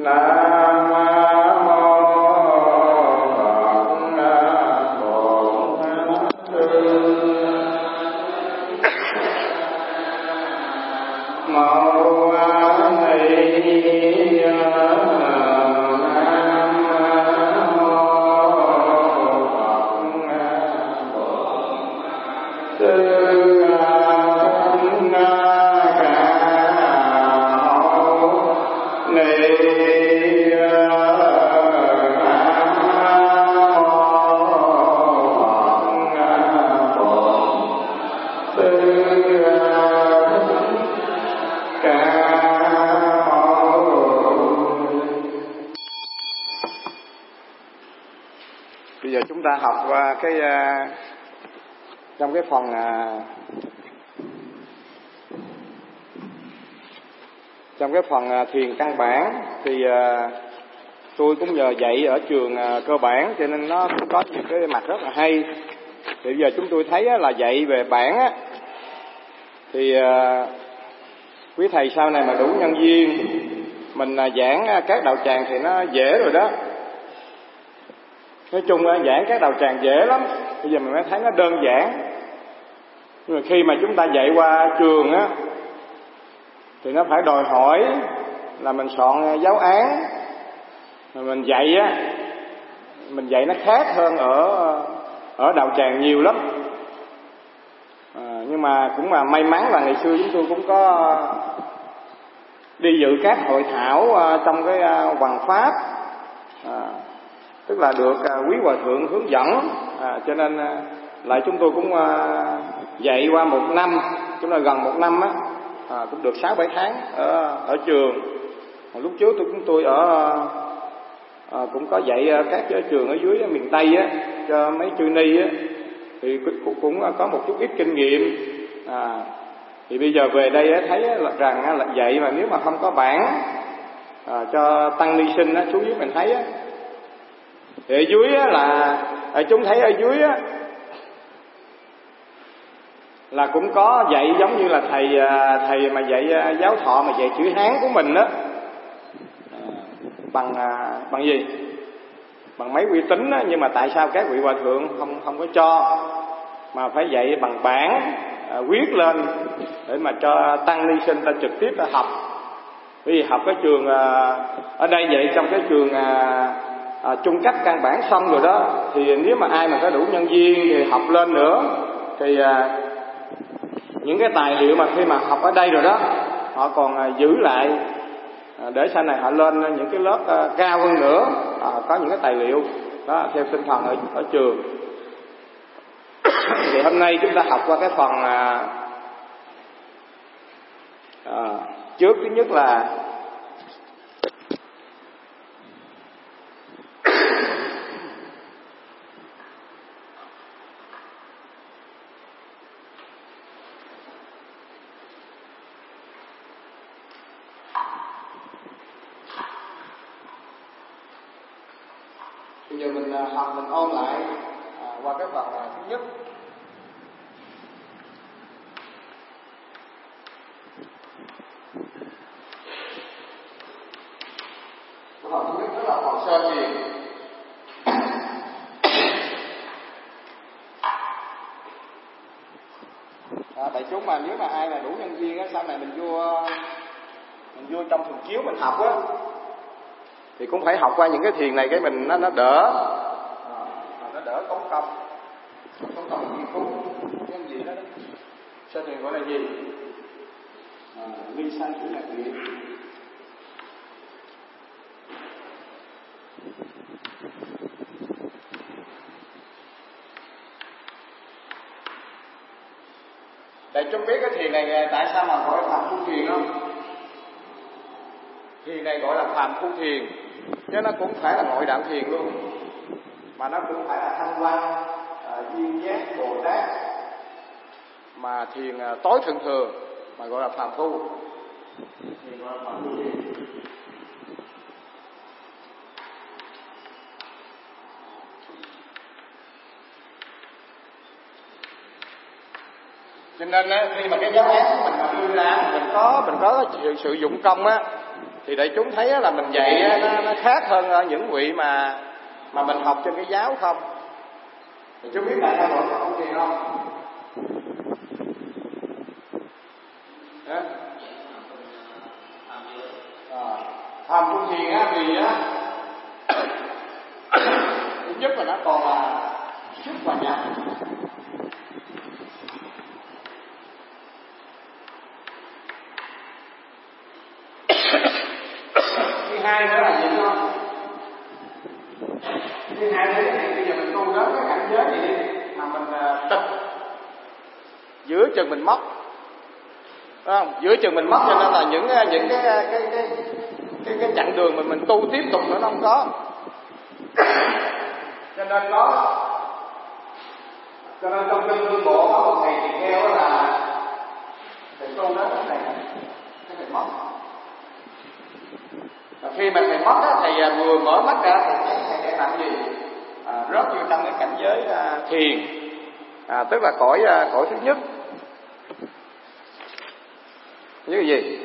Bây giờ chúng ta học trong cái phần thiền căn bản thì tôi cũng nhờ dạy ở trường cơ bản cho nên nó cũng có những cái mặt rất là hay. Thì bây giờ chúng tôi thấy là dạy về bản á, thì quý thầy sau này mà đủ nhân viên mình giảng các đạo tràng thì nó dễ rồi đó. Nói chung giảng các đạo tràng dễ lắm, bây giờ mình mới thấy nó đơn giản. Nhưng mà khi mà chúng ta dạy qua trường á thì nó phải đòi hỏi là mình soạn giáo án, mình dạy á, mình dạy nó khác hơn ở đạo tràng nhiều lắm. Nhưng mà cũng là may mắn là ngày xưa chúng tôi cũng có đi dự các hội thảo trong cái hoằng pháp, tức là được quý hòa thượng hướng dẫn, cho nên lại chúng tôi cũng dạy qua một năm, chúng là gần một năm á, cũng được 6-7 tháng ở trường. Lúc trước chúng tôi cũng có dạy các trường ở dưới miền Tây á, cho mấy chư ni á, thì cũng có một chút ít kinh nghiệm. Thì bây giờ về đây thấy rằng là dạy mà nếu mà không có bản cho tăng ni sinh á, xuống dưới mình thấy á, thì ở dưới á là chúng thấy ở dưới á là cũng có dạy giống như là thầy mà dạy giáo thọ mà dạy chữ Hán của mình đó, bằng gì, bằng mấy uy tín á, nhưng mà tại sao các vị hòa thượng không có cho mà phải dạy bằng bản viết lên để mà cho tăng ni sinh ta trực tiếp ta học. Bởi vì học cái trường ở đây vậy, trong cái trường trung cấp căn bản xong rồi đó, thì nếu mà ai mà có đủ nhân viên thì học lên nữa thì những cái tài liệu mà khi mà học ở đây rồi đó họ còn giữ lại để sau này họ lên những cái lớp cao hơn nữa, có những cái tài liệu đó theo tinh thần ở trường. Thì hôm nay chúng ta học qua cái phần trước. Thứ nhất là bây giờ mình học, mình ôn lại qua cái phần thứ nhất. Phần thứ nhất đó là phần sơ thiền. Đại chúng mà nếu mà ai là đủ nhân viên á, sau này mình vô trong thường chiếu mình học á, thì cũng phải học qua những cái thiền này, cái mình nó đỡ tốn công nghiên cứu cái gì đó. Sơ thiền gọi là gì? Ly sanh của nhạc viện. Đại chúng biết cái thiền này tại sao mà gọi là phàm phu thiền không? Thiền này gọi là phàm phu thiền, chứ nó cũng phải là ngoại đạo thiền luôn, mà nó cũng phải là thanh văn, duyên giác, Bồ Tát, mà thiền tối thượng thừa mà gọi là phàm phu. Thiền gọi là phàm phu thiền. Cho nên khi mà cái giáo án của mình mà đưa ra, mình có sự dụng công á, Thì đại chúng thấy là mình dạy nó khác hơn những vị mà mình học trên cái giáo không. Thì chú biết tại sao mọi người không thiền không? Tham tu thiền á, vì á thứ nhất là nó còn là sức và nhập. Thứ hai nữa là gì không? Thứ hai nữa là bây giờ mình tu đến cái cảnh giới gì đi mà mình tịch giữa chừng mình mất, đúng không? Giữa chừng mình mất, cho nên là những cái chặng đường mình tu tiếp tục nữa nó không có. Cho nên trong kinh Tương Bộ có một thầy tỳ kheo là thầy tu đó thầy mất. Và khi mà thầy mất á, thầy vừa mở mắt ra thầy thấy thầy để làm gì? Rớt vô trong cái cảnh giới thiền, tức là cõi thứ nhất. Như cái gì?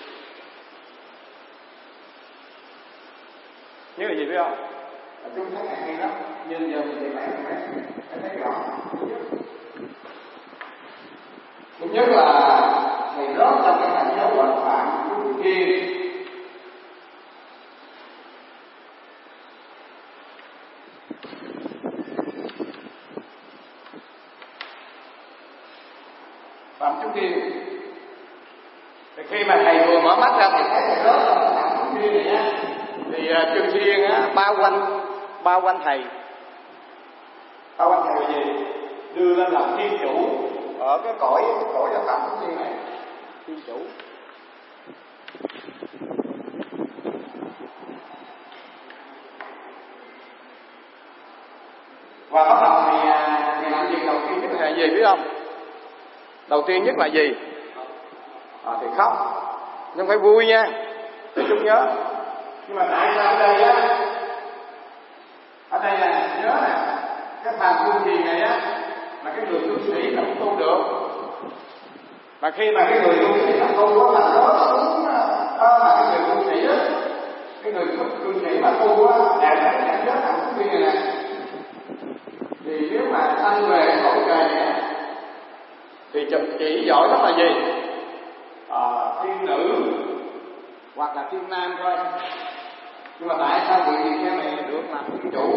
Như cái gì biết không? Chúng thấy này hay lắm. Như giờ mình đi bạn thấy rõ. Thứ nhất là thầy rớt trong cái cảnh giới gọi là Phạm Trung Kiên. Phạm Trung Kiên. Thì khi mà thầy vừa mở mắt ra thì thấy thầy rớt trong cái Phạm Trung Kiên này á, thì Chư Thiên á bao quanh thầy. Bao quanh thầy là gì? Đưa lên làm thiên chủ ở cái cõi là Phạm Trung Kiên này. Thiên chủ. Và bắt đầu thì làm gì? Đầu tiên nhất là gì biết không? Đầu tiên nhất là gì? Thì khóc. Nhưng phải vui nha, để chúng nhớ. Nhưng mà tại sao ở đây á? Ở đây là nhớ nè, cái Phạm Trung Kiên này á là cái người tu sĩ là không tu được. Mà khi mà cái người tu sĩ là tu á, là đó đúng mà cái người tu sĩ á, cái người tu sĩ mà tu á, đạt đến cảnh giới Phạm Trung Kiên này nè, thì nếu mà sanh về cõi trời này thì chỉ giỏi lắm là gì? Thiên nữ hoặc là thiên nam thôi. Nhưng mà tại sao vị tỳ kheo này được làm thiên chủ?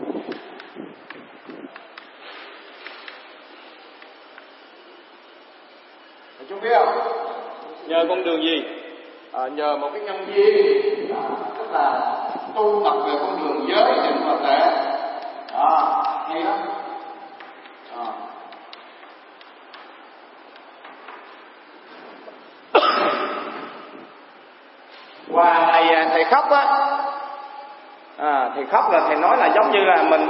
Chúng biết không? Nhờ con đường gì? Nhờ một cái nhân duyên, tức là tu tập về con đường giới định và tuệ. Hay lắm. Và thầy khóc á, thầy khóc là thầy nói là giống như là mình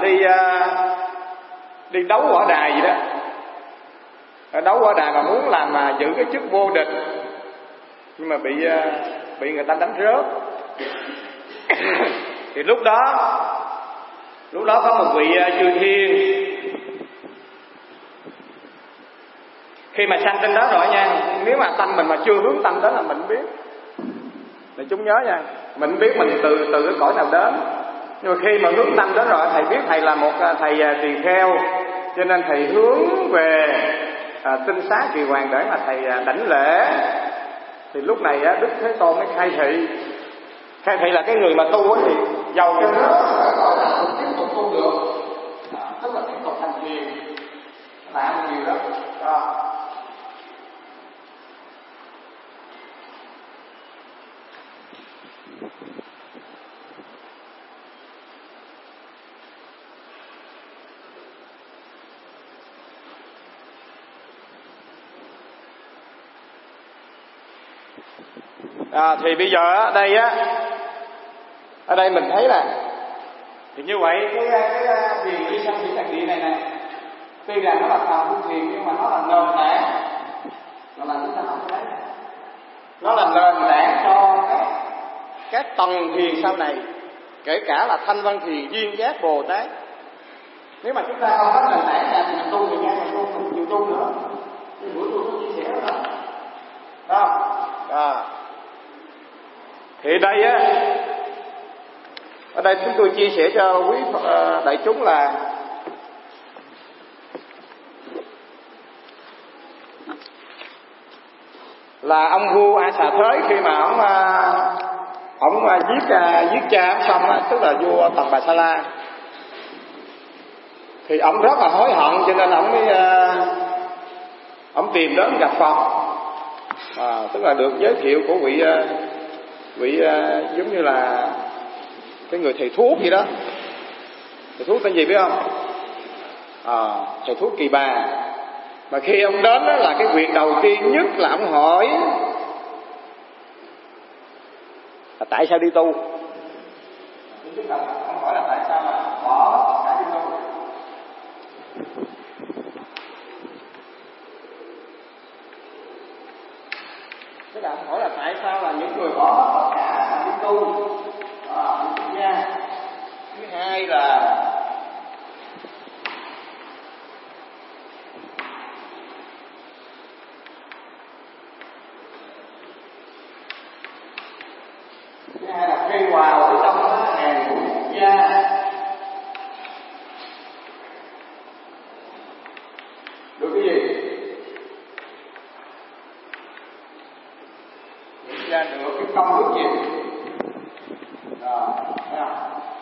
đi đấu võ đài gì đó. Đấu võ đài mà muốn làm giữ cái chức vô địch, nhưng mà bị người ta đánh rớt. Thì lúc đó có một vị Chư Thiên, khi mà sanh trên đó rồi nha, nếu mà tâm mình mà chưa hướng tâm đến là mình biết. Để chúng nhớ nha, mình biết mình từ cái cõi nào đến. Nhưng mà khi mà hướng tâm đến rồi, thầy biết thầy là một thầy tỳ kheo, cho nên thầy hướng về Tinh Xá Kỳ Hoàng để mà thầy đảnh lễ. Thì lúc này Đức Thế Tôn mới khai thị. Khai thị là cái người mà tu thì giàu cho nó gọi là không tiếp tục tu được, tức là tiếp tục thành thiền, làm nhiều lắm. Thì bây giờ ở đây mình thấy là thì như vậy cái thiền đi sanh thủy lạc địa này nè, tuy rằng nó là Phạm Tu Thiền nhưng mà nó là nền tảng, nó là chúng ta học đấy, nó là nền tảng cho các tầng thiền sau này, kể cả là Thanh Văn Thiền, Duyên Giác, Bồ Tát. Nếu mà chúng ta không có nền tảng này thì mình tu thì ngang, mình tu mình chịu tu nữa. Cái buổi tôi có chia sẻ đó. Thì Thì đây á, ở đây chúng tôi chia sẻ cho quý đại chúng là ông vua A Xà Thế khi mà ông giết cha ông xong á, tức là vua Tần Bà Sa La, thì ông rất là hối hận, cho nên ông tìm đến gặp Phật, tức là được giới thiệu của vị giống như là cái người thầy thuốc gì đó. Thầy thuốc tên gì biết không? Thầy thuốc Kỳ Bà. Mà khi ông đến đó, là cái việc đầu tiên nhất là ông hỏi là tại sao đi tu. Ông hỏi là tại sao mà bỏ tất cả đi tu. Tức là ông hỏi là tại sao là những người bỏ tất cả đi tu. Thứ hai là khi vào ở trong hàng quốc gia được cái gì? Quốc gia được cái công đức gì? Thấy không?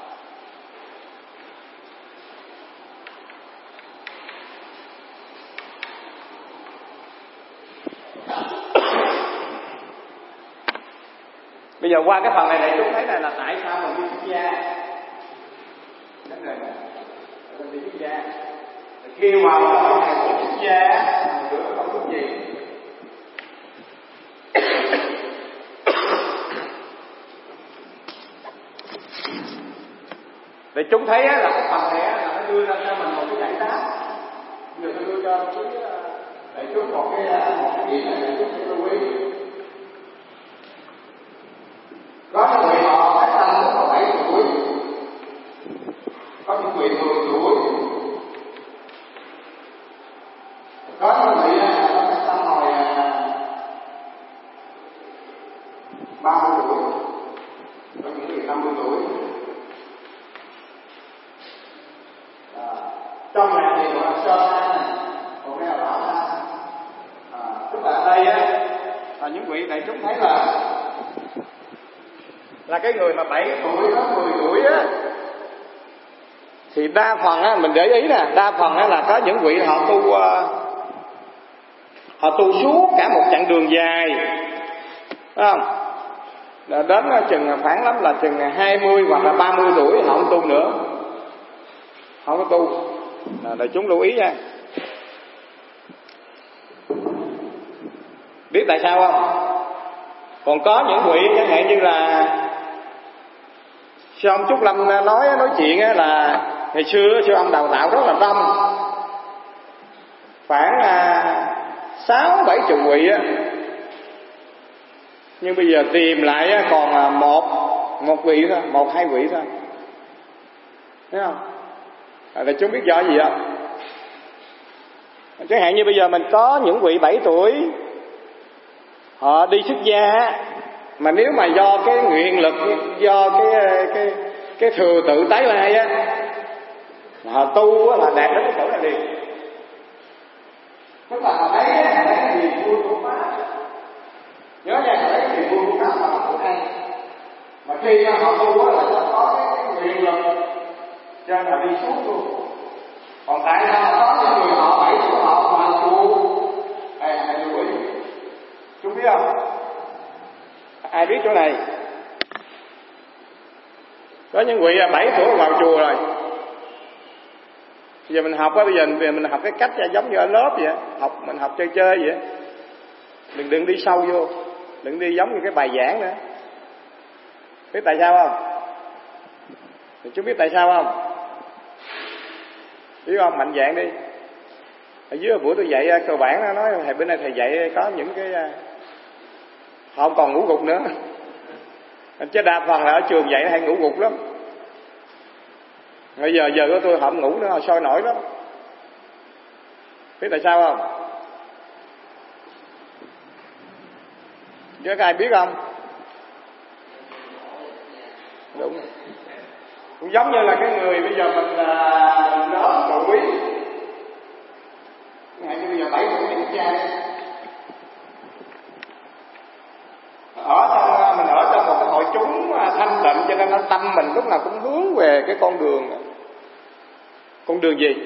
Bây giờ qua cái phần này chúng thấy là tại sao mình đi xuất gia. Vấn đề này mình đi xuất gia khi vào trong ngày của xuất gia mình được công đức gì? Để chúng thấy là cái phần này là nó đưa ra cho mình một cái giải đáp. Giờ tôi đưa cho để chúng một cái gì này để chúng sẽ lưu ý. Có những người họ phải tăng đến 7 tuổi, có những người 10 tuổi, có những người phải tăng hồi 30 tuổi, có những người 50 tuổi. Trong này thì gọi là sơ tha này, còn đây là bảo tha. Tức là ở đây là những vị đại chúng thấy là cái người mà 7 tuổi đến 10 tuổi á, thì đa phần mình để ý nè, đa phần là có những vị họ tu suốt cả một chặng đường dài, phải không? Đến chừng khoảng lắm là chừng 20 hoặc là 30 tuổi họ không tu nữa, không có tu. Đại chúng lưu ý nha. Biết tại sao không? Còn có những vị chẳng hạn như là sư ông Trúc Lâm nói chuyện là ngày xưa sư ông đào tạo rất là đông, khoảng 6-7 vị á, nhưng bây giờ tìm lại còn một vị thôi, 1-2 vị thôi, thấy không? Để chúng biết do gì không? Chẳng hạn như bây giờ mình có những vị 7 tuổi họ đi xuất gia, mà nếu mà do cái nguyện lực, do cái thừa tự tái lai á, họ tu á là đạt đến cái chỗ này liền. Tức là họ thấy cái niềm vui của Pháp, nhớ nha, họ thấy cái niềm vui của Pháp là họ hay. Mà khi họ tu á là nó có cái nguyện lực cho nên là đi suốt luôn. Còn tại sao có những người họ 7 tuổi họ hoàn tu? Hãy lưu ý. Chúng biết không? Ai biết chỗ này? Có những vị 7 tuổi vào chùa rồi. Bây giờ mình học bây giờ mình học cái cách giống như ở lớp vậy, mình học chơi vậy. Đừng đi sâu vô, đừng đi giống như cái bài giảng nữa. Biết tại sao không? Chú biết tại sao không? Biết không? Mạnh dạn đi. Ở dưới buổi tôi dạy cơ bản nó nói thầy bên đây thầy dạy có những cái họ không còn ngủ gục nữa. Chứ đa phần là ở trường dạy hay ngủ gục lắm. Bây giờ của tôi họ không ngủ nữa, họ sôi nổi lắm. Biết tại sao không? Chứ có ai biết không? Đúng rồi. Cũng giống như là cái người bây giờ mình lớn tuổi, ngày như bây giờ 7 tuổi mình cha, mình ở trong một cái hội chúng thanh tịnh, cho nên tâm mình lúc nào cũng hướng về cái con đường gì?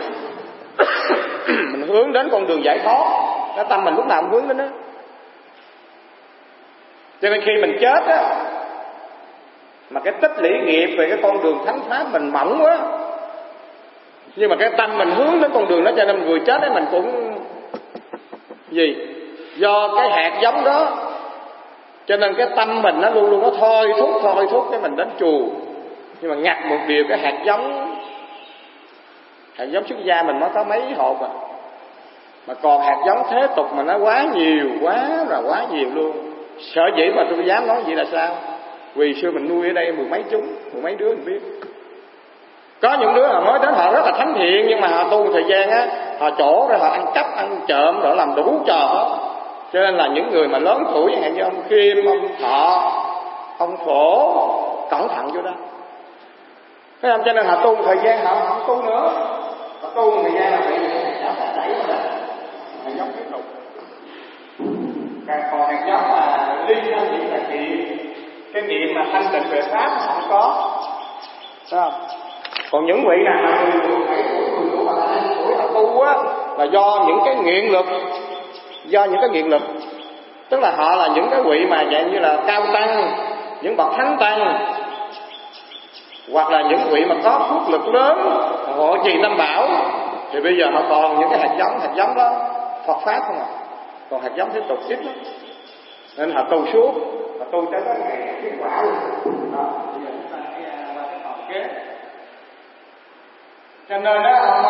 Mình hướng đến con đường giải thoát, cái tâm mình lúc nào cũng hướng đến đó. Cho nên khi mình chết á, mà cái tích lũy nghiệp về cái con đường thánh pháp mình mỏng quá, nhưng mà cái tâm mình hướng đến con đường đó, cho nên mình vừa chết ấy mình cũng gì? Do cái hạt giống đó, cho nên cái tâm mình nó luôn luôn nó thôi thúc cái mình đến chùa. Nhưng mà ngặt một điều, cái hạt giống xuất gia mình mới có mấy hộp à, mà còn hạt giống thế tục mà nó quá nhiều luôn. Sở dĩ mà tôi dám nói vậy là sao? Vì xưa mình nuôi ở đây mười mấy đứa mình biết. Có những đứa họ mới đến họ rất là thánh thiện, nhưng mà họ tu thời gian á, họ chỗ rồi họ ăn cắp, ăn trộm, rồi làm đủ trò hết. Cho nên là những người mà lớn tuổi, chẳng hạn như ông Kim, ông Thọ, ông Phổ, cẩn thận vô đó. Thế không? Cho nên họ tu thời gian họ không tu nữa. Họ tu thời gian là bị đẩy vào đây. Hạt giống tiếp tục. Còn hạt giống mà ly thân chỉ là cái niệm mà thanh tịnh về pháp không có. Thấy không? Còn những vị nào mà 10 tuổi, 10 tuổi hoặc là 20 tuổi họ tu á, là do những cái nghiện lực. Tức là họ là những cái vị mà dạng như là cao tăng, những bậc thánh tăng, hoặc là những vị mà có phước lực lớn, họ trì tam bảo, thì bây giờ họ còn những cái hạt giống đó Phật pháp không à, còn hạt giống tiếp tục tiếp đó. Nên họ tu suốt, họ tu tới cái ngày kết quả luôn. Đó, bây giờ chúng ta hãy qua cái phần kế. Cho nên đó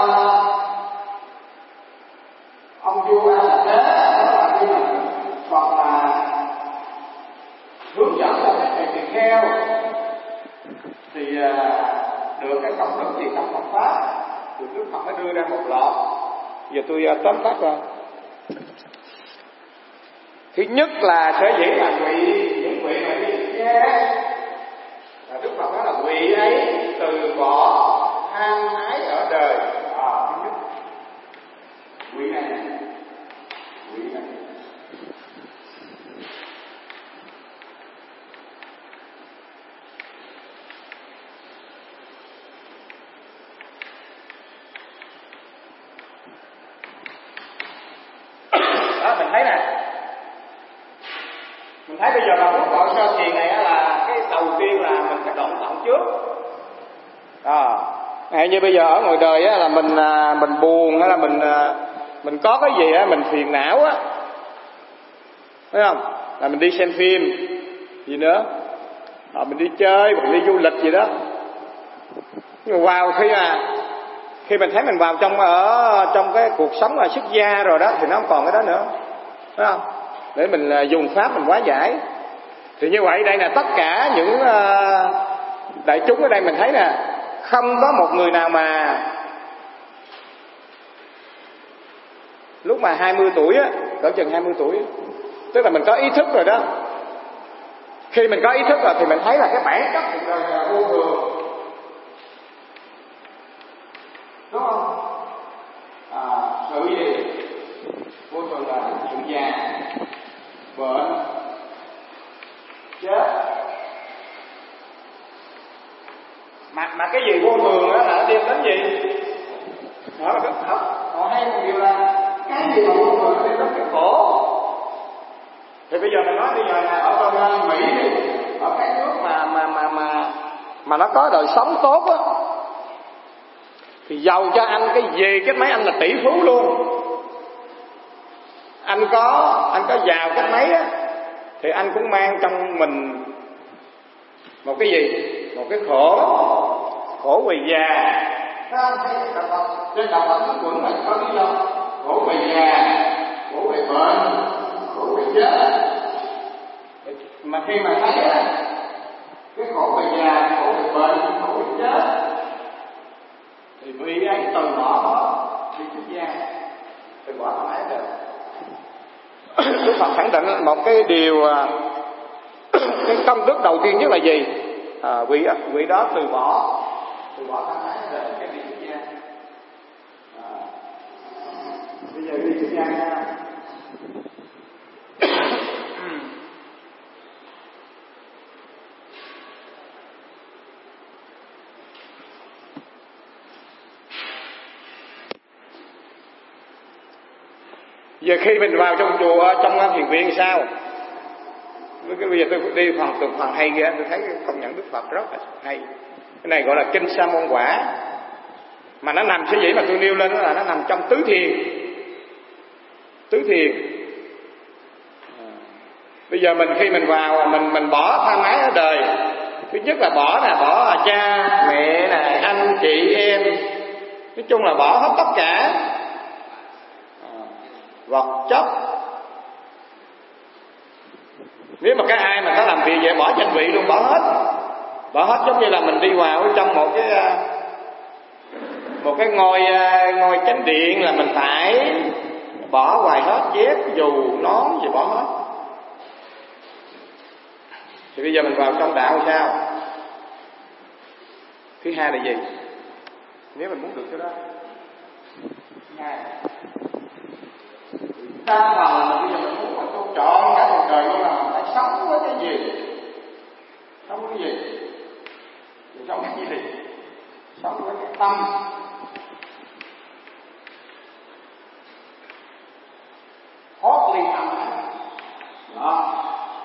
ông vua A Là Thế, đó là khi mà Phật là hướng dẫn cho các thầy tỳ kheo thì được cái công đức gì trong Phật pháp, thì Đức Phật mới đưa ra một loạt. Giờ tôi tóm tắt rồi. Thứ nhất là sở dĩ là những vị mà đi nghe, Đức Phật nói là vị ấy từ bỏ tham ái ở đời. Thứ nhất, vị này. Đó, mình thấy nè. Mình thấy bây giờ mà bước vào sơ thiền này là cái đầu tiên là mình phải đoạn tận trước. Hay như bây giờ ở ngoài đời á, là mình buồn hay là mình có cái gì á, mình phiền não á, thấy không? Là mình đi xem phim gì nữa, mình đi chơi, mình đi du lịch gì đó. Nhưng mà khi mình thấy mình vào trong cái cuộc sống là xuất gia rồi đó, thì nó không còn cái đó nữa, thấy không? Để mình dùng pháp mình hóa giải. Thì như vậy đây là tất cả những đại chúng ở đây mình thấy nè, không có một người nào mà lúc mà 20 tuổi á, cỡ chừng 20 tuổi, tức là mình có ý thức rồi đó. Khi mình có ý thức rồi thì mình thấy là cái bản chất cuộc đời là vô thường, đúng không? Sự gì vô thường là sự già, bệnh, chết. Mà cái gì vô thường á là nó đem đến gì? Đó là cái thật. Họ hay một điều là cái gì mà vô thường nó đem đến cái khổ. Thì bây giờ mình nói bây giờ là ở trong Mỹ đi, ở các nước mà nó có đời sống tốt á, thì giàu cho anh cái gì cái mấy anh là tỷ phú luôn. Anh có giàu cái mấy á, thì anh cũng mang trong mình một cái gì? Một cái khổ về già. Trên đầu Phật nó quẩn là có lý do. Khổ về già, khổ về bệnh, khổ về chết. Mà khi mà thấy á, cái khổ về già, khổ về bệnh, khổ về chết, thì vị ấy từ bỏ nó đi xuất gia, từ bỏ tham ái rồi. Đức Phật khẳng định một cái điều, cái công đức đầu tiên nhất là gì? vị đó từ bỏ tham ái đời cái đi xuất gia. Bây giờ đi xuất gia nha. Giờ khi mình vào trong chùa, trong thiền viện sao? Bây giờ tôi đi phần hay ghê, tôi thấy công nhận Đức Phật rất là hay. Cái này gọi là kinh Sa môn quả, mà nó nằm sở dĩ mà tôi nêu lên đó là nó nằm trong tứ thiền. Bây giờ khi mình vào, mình bỏ tham ái ở đời. Thứ nhất là bỏ cha mẹ này, anh chị em, nói chung là bỏ hết tất cả vật chất. Nếu mà ai mà có làm việc vậy bỏ danh vị luôn, bỏ hết giống như là mình đi vào trong một cái ngôi chánh điện là mình phải bỏ hoài hết, dép dù nón gì bỏ hết. Thì bây giờ mình vào trong đạo sao? Thứ hai là gì? Nếu mình muốn được cái đó, thứ hai đa phần là bây giờ mình muốn mà tôi chọn cả cuộc đời của mình phải sống với cái gì? Sống với cái gì? Mình sống với cái gì? Sống với cái tâm. Thoát ly tâm đó.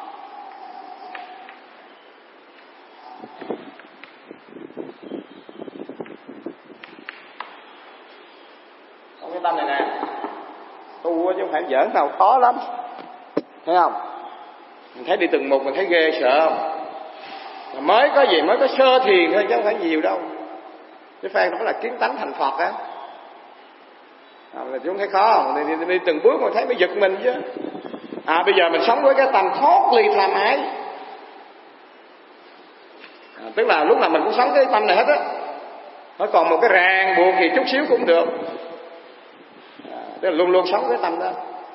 Sống cái tâm này nè, tu chứ không phải giỡn đâu, khó lắm, thấy không? Mình thấy đi từng mục mình thấy ghê sợ không? Mà mới có sơ thiền thôi chứ không phải nhiều đâu. Cái phan đó là kiến tánh thành Phật á, là chúng thấy khó không? Đi từng bước mà thấy mới giật mình chứ. Bây giờ mình sống với cái tâm thoát ly tham ái, tức là lúc nào mình cũng sống cái tâm này hết á. Nó còn một cái ràng buộc thì chút xíu cũng được, tức là luôn luôn sống với tâm đó.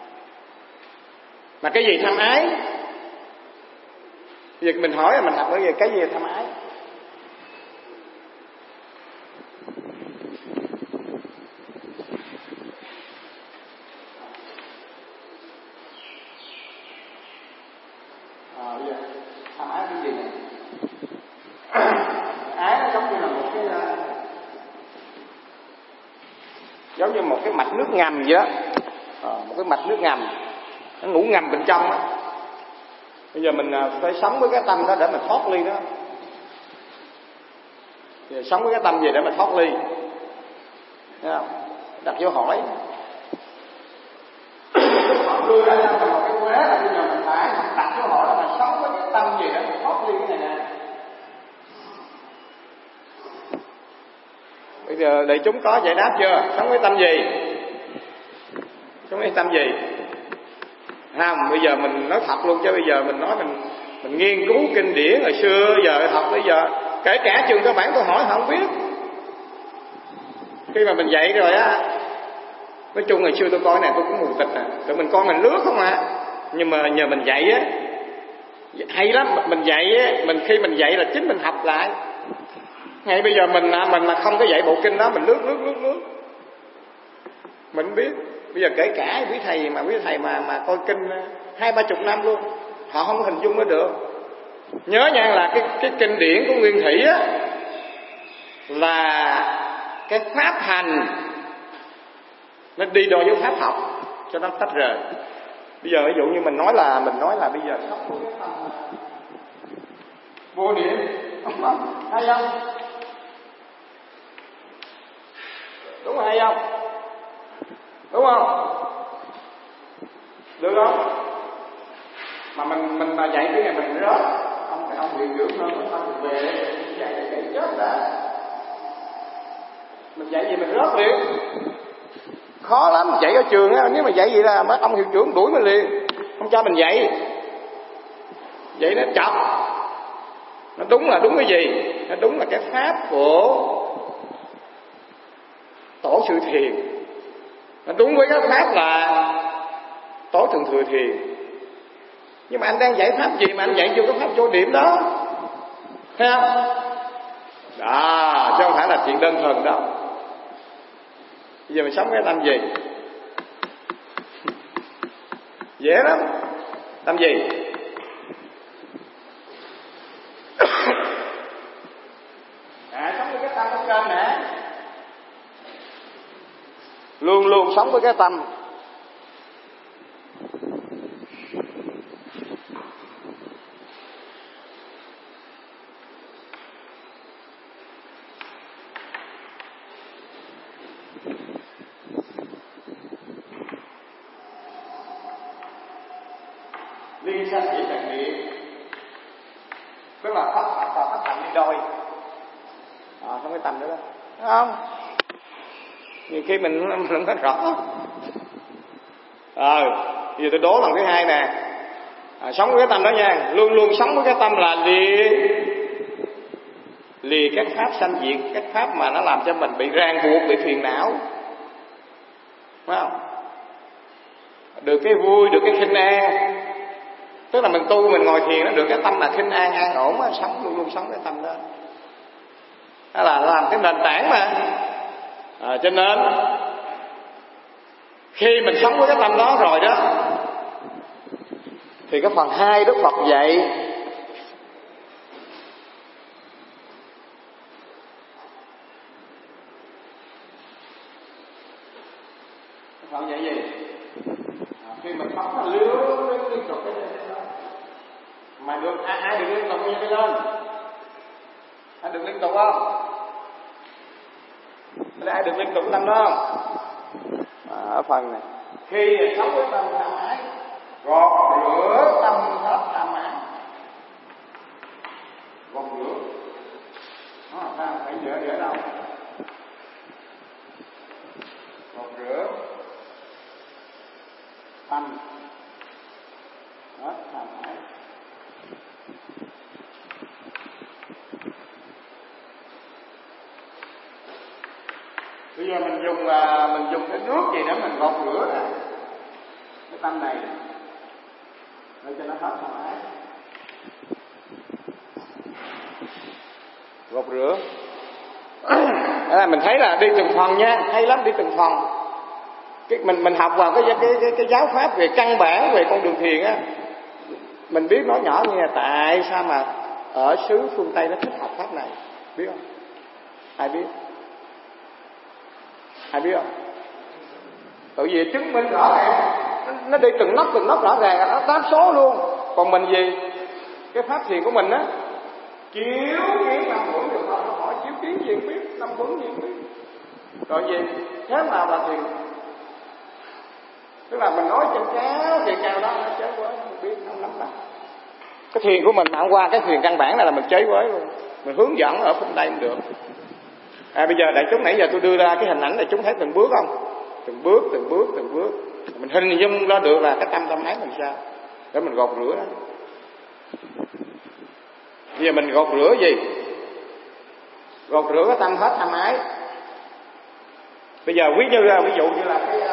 Mà cái gì tham ái? Bây giờ mình hỏi là mình học cái gì tham ái? Bây giờ tham ái cái gì này? Ái nó giống như là giống như một cái mạch nước ngầm vậy đó. Một cái mạch nước ngầm nó ngủ ngầm bên trong á. Bây giờ mình phải sống với cái tâm đó để mình thoát ly đó. Bây giờ sống với cái tâm gì để mình thoát ly? Thấy không? Đặt dấu hỏi. Đưa ra cho một cái quế là bây giờ mình phải đặt dấu hỏi là mình sống với cái tâm gì để mình thoát ly cái này nè. Bây giờ đại chúng có giải đáp chưa? Sống với tâm gì? Sống với tâm gì? Không, bây giờ mình nói thật luôn chứ bây giờ mình nói mình nghiên cứu kinh điển hồi xưa giờ học bây giờ kể cả trường cơ bản tôi hỏi họ không biết. Khi mà mình dạy rồi á, nói chung ngày xưa tôi coi này tôi cũng mù tịch tụi mình coi mình lướt không nhưng mà nhờ mình dạy á hay lắm. Mình dạy á, khi mình dạy là chính mình học lại. Ngay bây giờ mình mà không có dạy bộ kinh đó mình lướt mình biết. Bây giờ kể cả quý thầy mà coi kinh 20-30 năm luôn, họ không có hình dung nó được. Nhớ nha là cái kinh điển của Nguyên Thủy á là cái pháp hành nó đi đôi với pháp học cho nó tách rời. Bây giờ ví dụ như mình nói là bây giờ sống với cái tâm vô niệm, hay không? Đúng hay không? Đúng không? Được không? Mà mình mà dạy cái này mình rớt, ông viện trưởng hơn ông về dạy chết đã. Mình dạy gì mình rớt liền. Khó lắm, dạy ở trường á, nếu mà dạy gì là mấy ông hiệu trưởng đuổi mình liền, không cho mình dạy. Vậy nó chọc. Nó đúng là đúng cái gì? Nó đúng là cái pháp của tổ sự thiền. Nó đúng với cái pháp là tối thượng thừa thiền. Nhưng mà anh đang dạy pháp gì mà anh dạy vô cái pháp vô điểm đó? thấy không? Đó, chứ không phải là chuyện đơn thuần đâu. Bây giờ mình sống cái tâm gì? Dễ lắm. Tâm gì? Sống với cái tâm ở trên nè. Luôn luôn sống với cái tâm. Ly sanh chỉ trần niệm, tức là phát hành đi đôi. Không cái tâm nữa đó, thấy không? Nhiều khi mình không có rõ. Giờ tôi đố lần thứ hai nè. Sống với cái tâm đó nha, luôn luôn sống với cái tâm là lìa các pháp sanh diệt, các pháp mà nó làm cho mình bị ràng buộc, bị phiền não, phải không? Được cái vui, được cái khinh an. Tức là mình tu, mình ngồi thiền nó được cái tâm là khinh an, an ổn á, sống luôn luôn sống cái tâm đó. Đó là làm cái nền tảng mà. Cho nên khi mình sống với cái tâm đó rồi đó, thì cái phần 2 Đức Phật dạy Phật dạy gì? Khi mình sống là liên tục cái đó. Mà được ai được liên tục như thế lên? Ai được liên tục không? Ai được liên tục tâm đó không? Ở phần này, khi sống với tâm tham ái, gọt rửa tâm hết tham ái, gọt rửa. Phải rửa đâu? Gọt rửa tâm hết tham ái. Bây giờ mình dùng cái nước gì để mình gọt rửa nè cái tâm này để cho nó hết tham ái. Gọt rửa. Đó là mình thấy là đi từng phần nha, hay lắm, đi từng phần. Mình học vào cái giáo pháp về căn bản về con đường thiền á, mình biết nói nhỏ như là tại sao mà ở xứ phương Tây nó thích học pháp này, biết không? Ai biết? Ai biết không? Tại vì chứng minh rõ ràng, nó đi từng nấc rõ ràng, nó đáp số luôn. Còn mình gì? Cái pháp thiền của mình á, chiếu kiến năm bổn được không? Nó hỏi chiếu kiến gì biết, năm bổn gì biết. Rồi gì? Thế nào là thiền? Tức là mình nói trên cao thì cao đó nó chế với, mình biết không nắm bắt. Cái thiền của mình mà qua cái thiền căn bản này là mình chế với luôn. Mình hướng dẫn ở phương Tây cũng được. Bây giờ đại chúng nãy giờ tôi đưa ra cái hình ảnh này, chúng thấy từng bước không? Từng bước. Mình hình dung ra được là cái tâm ái mình sao để mình gọt rửa đó. Bây giờ mình gọt rửa gì? Gọt rửa cái tâm hết tham ái. Bây giờ ví dụ như là cái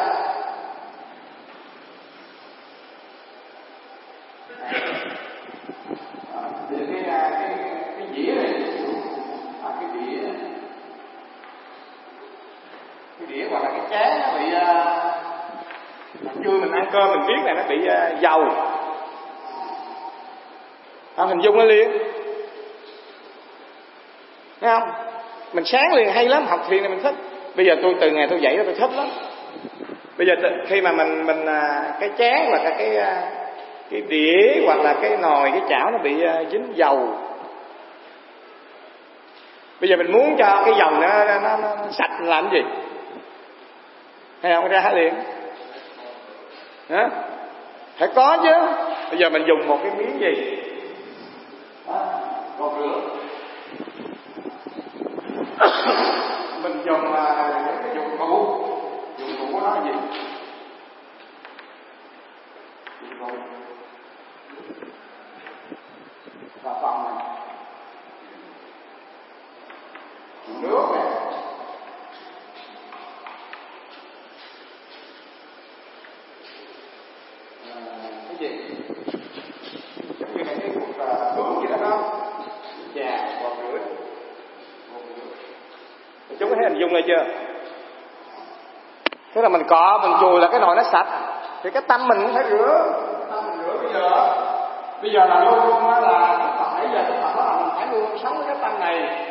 dĩa này, cái đĩa hoặc là cái chén nó bị chưa mình ăn cơm mình biết là nó bị dầu. Hình dung nó liền, thấy không? Mình sáng liền, hay lắm, học thiền này mình thích. Bây giờ tôi từ ngày tôi dạy đó tôi thích lắm. Bây giờ khi mà mình cái chén hoặc là cái đĩa hoặc là cái nồi, cái chảo nó bị dính dầu. Bây giờ mình muốn cho cái dầu nó sạch làm cái gì? Hay không? Ra liền. Hả? Phải có chứ. Bây giờ mình dùng một cái miếng gì? Gọt rửa. Mình dùng cái dụng cụ của nó là gì? Dụng cụ và phần này, nước này, cái gì giống như là cái thuốc hướng gì đó không? Trà có thể hình dung ra chưa? Thế là mình cọ, mình chùi là cái nồi nó sạch, thì cái tâm mình cũng phải rửa. Tâm mình rửa bây giờ là luôn luôn là nãy giờ cái Phật là mình phải luôn sống với cái tâm này.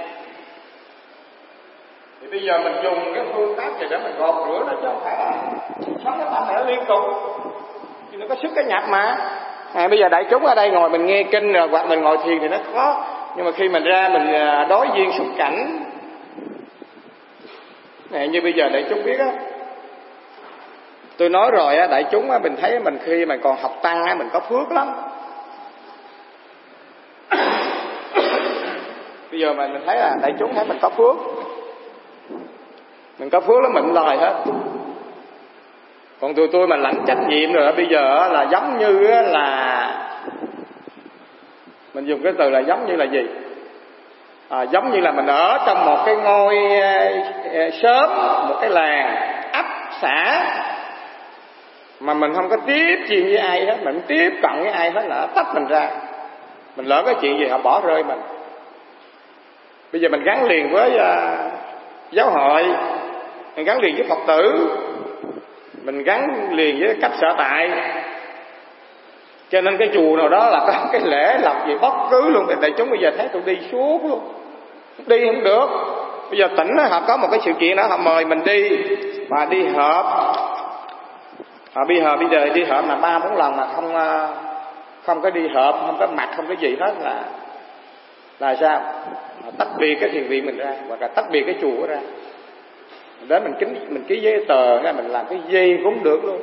Thì bây giờ mình dùng cái phương pháp gì để mình gọt rửa nó, chứ không phải là sống cái tâm này liên tục. Thì nó có sức cái nhập mà. Bây giờ đại chúng ở đây ngồi mình nghe kinh rồi hoặc mình ngồi thiền thì nó khó. Nhưng mà khi mình ra mình đối duyên xúc cảnh này, như bây giờ đại chúng biết á, tôi nói rồi á, đại chúng á, mình thấy mình khi mà còn học tăng á, mình có phước lắm. Bây giờ mà mình thấy là đại chúng thấy mình có phước, mình có phước lắm, mình lời hết. Còn tụi tôi mà lãnh trách nhiệm rồi đó, bây giờ là giống như là mình dùng cái từ là giống như là gì? Giống như là mình ở trong một cái ngôi xóm, một cái làng, ấp, xã, mà mình không có tiếp chuyện với ai hết, mình không tiếp cận với ai hết, là tách mình ra. Mình lỡ cái chuyện gì họ bỏ rơi mình. Bây giờ mình gắn liền với giáo hội, mình gắn liền với Phật tử, mình gắn liền với cách sở tại. Cho nên cái chùa nào đó là có cái lễ lộc gì bất cứ luôn, đại chúng bây giờ thấy tôi đi suốt luôn, đi không được. Bây giờ tỉnh họ có một cái sự kiện đó, họ mời mình đi mà đi họp. Bây giờ đi họp mà 3-4 lần mà không có đi họp, không có mặt, không có gì hết là sao? Tách biệt cái thiền viện mình ra, hoặc là tách biệt cái chùa ra. Để mình ký giấy tờ hay mình làm cái gì cũng được luôn.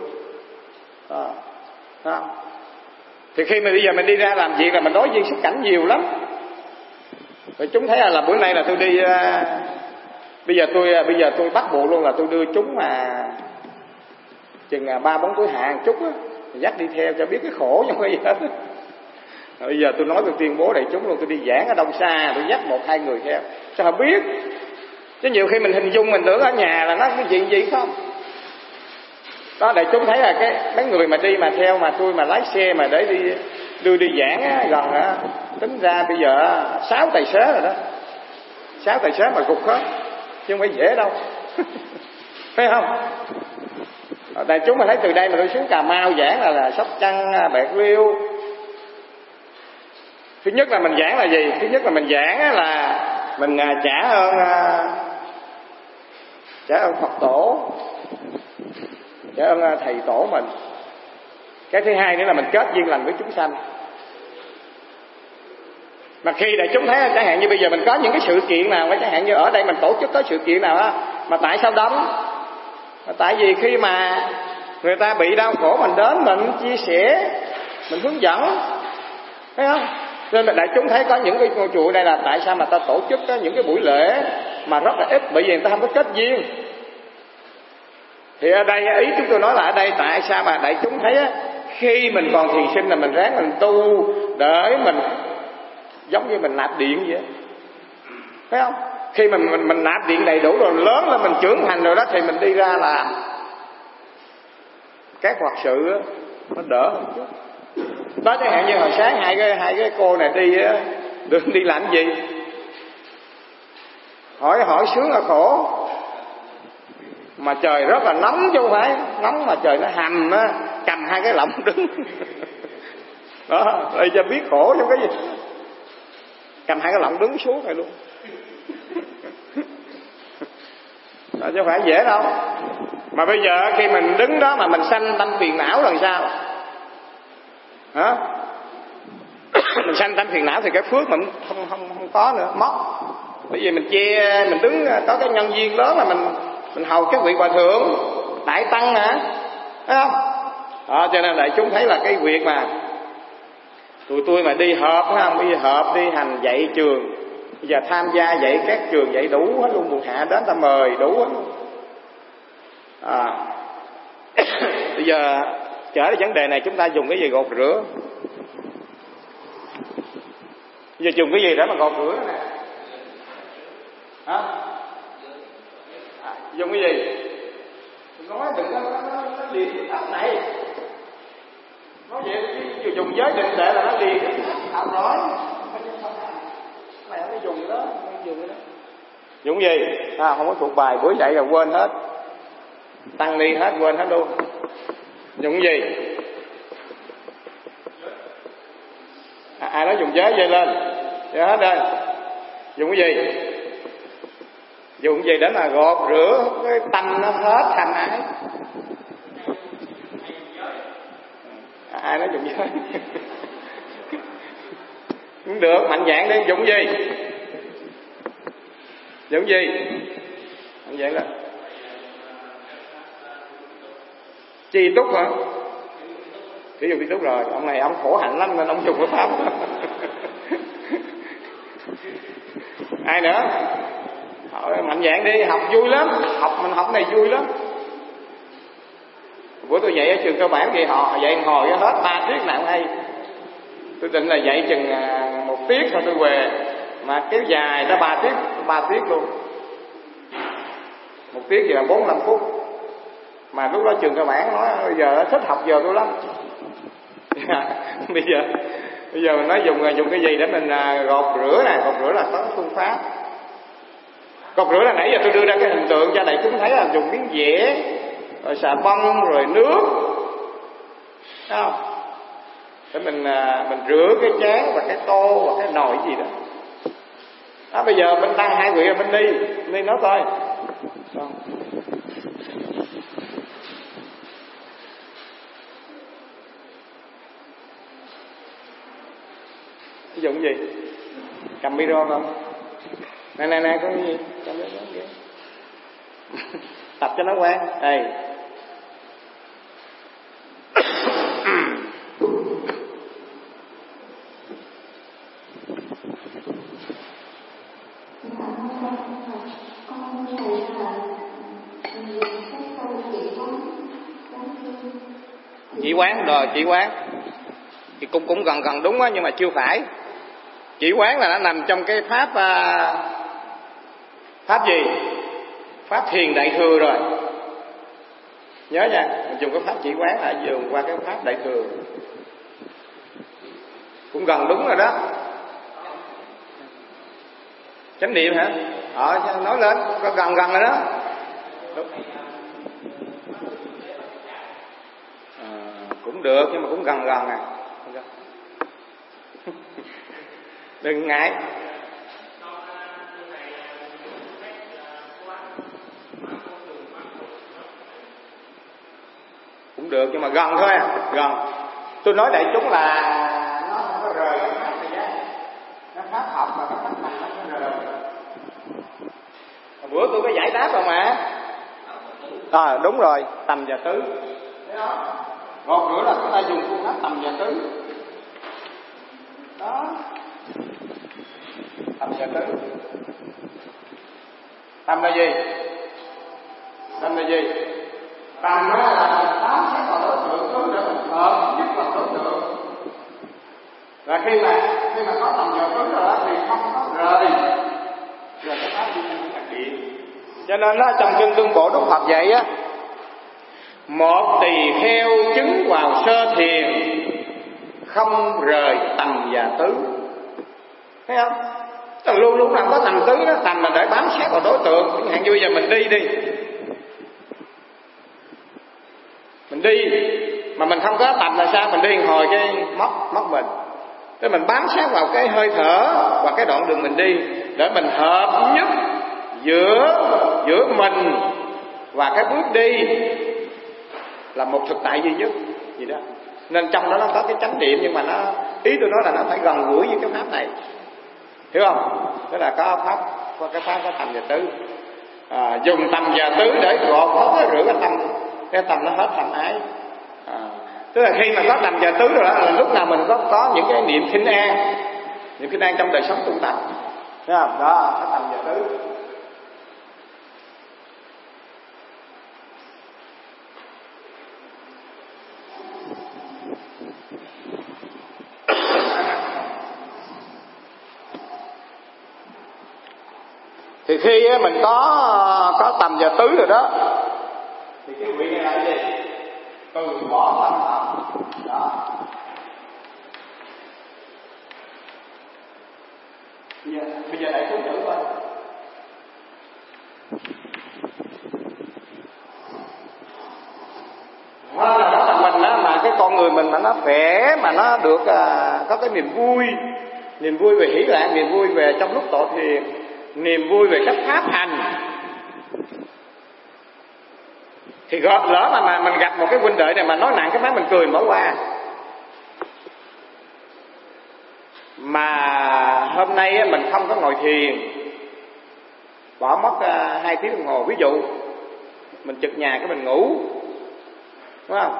Không? Thì khi mà bây giờ mình đi ra làm việc là mình đối duyên xúc cảnh nhiều lắm. Rồi chúng thấy là bữa nay là tôi đi, bây giờ tôi bắt buộc luôn là tôi đưa chúng mà chừng 3-4 tuổi hạ một chút á, dắt đi theo cho biết cái khổ trong cái gì hết. Bây giờ tôi nói tôi tuyên bố đại chúng luôn, tôi đi giảng ở đâu xa, tôi dắt 1-2 người theo cho họ biết. Chứ nhiều khi mình hình dung mình tưởng ở nhà là nó cái gì không. Đó, đại chúng thấy là mấy người mà đi mà theo mà tôi mà lái xe mà để đưa đi giảng á, gần á, tính ra bây giờ 6 tài xế rồi đó. 6 tài xế mà gục hết, chứ không phải dễ đâu. Phải không? Đại chúng mà thấy từ đây mà tôi xuống Cà Mau giảng là Sóc Trăng, Bạc Liêu. Thứ nhất là mình giảng là gì? Thứ nhất là mình giảng là mình trả ơn Phật tổ, trả ơn thầy tổ mình. Cái thứ hai nữa là mình kết duyên lành với chúng sanh. Mà khi đại chúng thấy chẳng hạn như bây giờ mình có những cái sự kiện nào, chẳng hạn như ở đây mình tổ chức có sự kiện nào á, mà tại sao đông? Tại vì khi mà người ta bị đau khổ mình đến, mình chia sẻ, mình hướng dẫn, thấy không? Nên đại chúng thấy có những cái ngôi chùa đây là tại sao mà ta tổ chức những cái buổi lễ mà rất là ít, bởi vì người ta không có kết duyên. Thì ở đây ý chúng tôi nói là ở đây tại sao mà đại chúng thấy á, khi mình còn thiền sinh là mình ráng mình tu để mình giống như mình nạp điện vậy, thấy không? Khi mình nạp điện đầy đủ rồi, lớn lên mình trưởng thành rồi đó, thì mình đi ra làm các hoạt sự á, nó đỡ hơn chút. Đó, chẳng hạn như hồi sáng hai cái cô này đi làm gì? Hỏi sướng là khổ. Mà trời rất là nóng chứ không phải nóng, mà trời nó hầm á, cầm 2 cái lọng đứng. Đó, để cho biết khổ trong cái gì. Cầm 2 cái lọng đứng xuống này luôn. Đó, chứ không phải dễ đâu. Mà bây giờ khi mình đứng đó mà mình sanh tâm phiền não làm sao? Hả? Mình sanh tâm phiền não thì cái phước mình không có nữa, mất. Bởi vì mình mình đứng có cái nhân duyên lớn là mình hầu các vị hòa thượng, đại tăng hả? Thấy không? Đó, cho nên đại chúng thấy là cái việc mà tụi tôi mà đi họp, thấy không? Đi họp, đi hành dạy trường, bây giờ tham gia dạy các trường dạy đủ hết luôn, Mùa Hạ đến ta mời đủ hết luôn. Bây giờ trở lại vấn đề này, chúng ta dùng cái gì gột rửa? Bây giờ dùng cái gì để mà gột rửa nè? Hả? Dùng cái gì? Nói đừng có nó liền cái này. Nói vậy chứ dùng giới định tệ là nó liền học nói. Cái này nó dùng cái đó, dùng cái đó. Dụng gì? Không có thuộc bài, bữa dạy là quên hết, tăng ni hết, quên hết luôn. Dụng gì? Ai nói dùng giới dây lên, giơ hết đây. Dùng cái gì? Dùng gì để mà gột rửa cái tâm nó hết tham ái? Ai nói dùng giới? Không được, mạnh dạn đi. Dùng gì? Dùng gì? Mạnh dạn lên. Chi túc hả? Chỉ dùng chi túc rồi. Ông này ông khổ hạnh lắm nên ông dùng cái pháp. Ai nữa? Mạnh dạn đi, học vui lắm. Mình học này vui lắm. Bữa tôi dạy ở trường cơ bản vậy, họ dạy hồi hết 3 tiết nào hay. Tôi định là dạy chừng 1 tiết thôi tôi về, mà kéo dài ra 3 tiết luôn. 1 tiết thì là 45 phút. Mà lúc đó trường cơ bản nói bây giờ thích học giờ tôi lắm. Bây giờ mình nói dùng cái gì để mình gột rửa nè. Gột rửa là có phương pháp. Gột rửa là nãy giờ tôi đưa ra cái hình tượng cho đại chúng thấy là dùng miếng dẻ, rồi xà bông, rồi nước, thấy không? Để mình rửa cái chén và cái tô và cái nồi gì đó. Bây giờ bên Tăng 2 vị là bên Ni nói coi. Dùng gì? Cầm micro không? Nè có cái gì? Cầm cái gì? Tập cho nó quen. Đây. Chỉ quán thì cũng gần đúng á, nhưng mà chưa phải. Chỉ quán là nó nằm trong cái pháp gì? Pháp thiền đại thừa rồi. Nhớ nha, mình dùng cái pháp chỉ quán là dùng qua cái pháp đại thừa. Cũng gần đúng rồi đó. Chánh niệm hả? Nói lên, có gần rồi đó. Đúng. Cũng được, nhưng mà cũng gần nè. Đừng ngại. Cũng được, nhưng mà gần thôi gần. Tôi nói đại chúng là nó không có rời cái pháp này nhé. Nó pháp học mà nó pháp hành nó không rời. Bữa tôi có giải đáp rồi mà. Đúng rồi, tầm và tứ. Thấy không? Một nữa là chúng ta dùng phương pháp tầm và tứ. Đó. Tầm và tứ. Tầm là gì? Tầm là gì? Tầm đó là bám sát vào đối tượng, đối tượng hợp nhất vào đối tượng. Và khi mà có tầm và tứ rồi đó thì không có rời. Rồi cái pháp đi theo đặc điểm. Cho nên đó, trong kinh Tương Bộ Đức Phật dạy á, một tỳ kheo chứng vào sơ thiền, không rời tầm và tứ. Thấy không? Luôn luôn làm có tầm tứ đó. Tầm là để bám sát vào đối tượng. Chẳng hạn như bây giờ mình đi. Mình đi mà mình không có tầm là sao? Mình đi hồi cái mất mình. Thế mình bám sát vào cái hơi thở và cái đoạn đường mình đi để mình hợp nhất giữa mình và cái bước đi là một thực tại duy nhất gì đó. Nên trong đó nó có cái chánh niệm, nhưng mà ý tôi nói là nó phải gần gũi với cái pháp này, hiểu không? Tức là có cái pháp có tầm và tứ. Dùng tầm và tứ để gột hết rửa cái tâm nó hết tham ái. Tức là khi mà có tầm và tứ rồi đó là lúc nào mình có những cái niệm khinh an trong đời sống tu tập, thấy không? Đó, có tầm và tứ. Thì khi mình có tầm và tứ rồi đó thì cái vị này là gì? Từ bỏ tâm học. Đó. Bây giờ đại chúng thử coi. con người mình mà nó khỏe, mà nó được có cái niềm vui về hỷ lạc, niềm vui về trong lúc tọa thiền, niềm vui về cách pháp hành, thì lỡ mà mình gặp một cái huynh đệ này mà nói nặng cái má mình cười bỏ qua. Mà hôm nay mình không có ngồi thiền, bỏ mất 2 tiếng đồng hồ, ví dụ mình trực nhà cái mình ngủ, đúng không?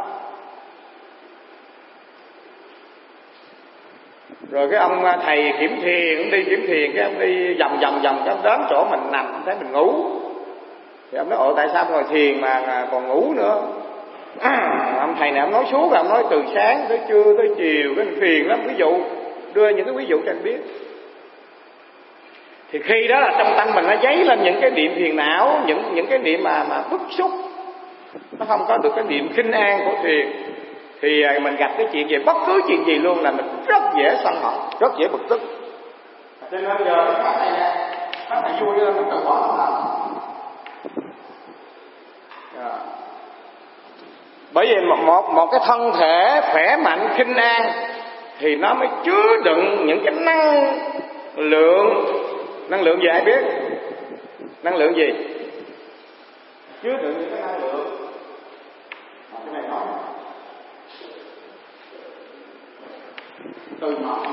Rồi cái ông thầy kiểm thiền, ông đi kiểm thiền, cái ông đi vòng cái ông đến chỗ mình nằm, ông thấy mình ngủ, thì ông nói ồ tại sao ngồi thiền mà còn ngủ nữa? Ông thầy này ông nói suốt, ông nói từ sáng tới trưa tới chiều, cái phiền lắm. Ví dụ đưa những cái ví dụ cho anh biết. Thì khi đó là trong tâm mình nó dấy lên những cái niệm phiền não, những cái niệm mà bức xúc, nó không có được cái niệm khinh an của thiền, thì mình gặp cái chuyện gì, bất cứ chuyện gì luôn là mình rất dễ sân hận, rất dễ bực tức. Cho nên giờ cái pháp này nè, pháp này vui lên, mình tự bỏ sân hận. Bởi vì một cái thân thể khỏe mạnh khinh an thì nó mới chứa đựng những cái năng lượng gì ai biết? Năng lượng gì? Chứa đựng những cái năng lượng. Cái này nói từ mẫu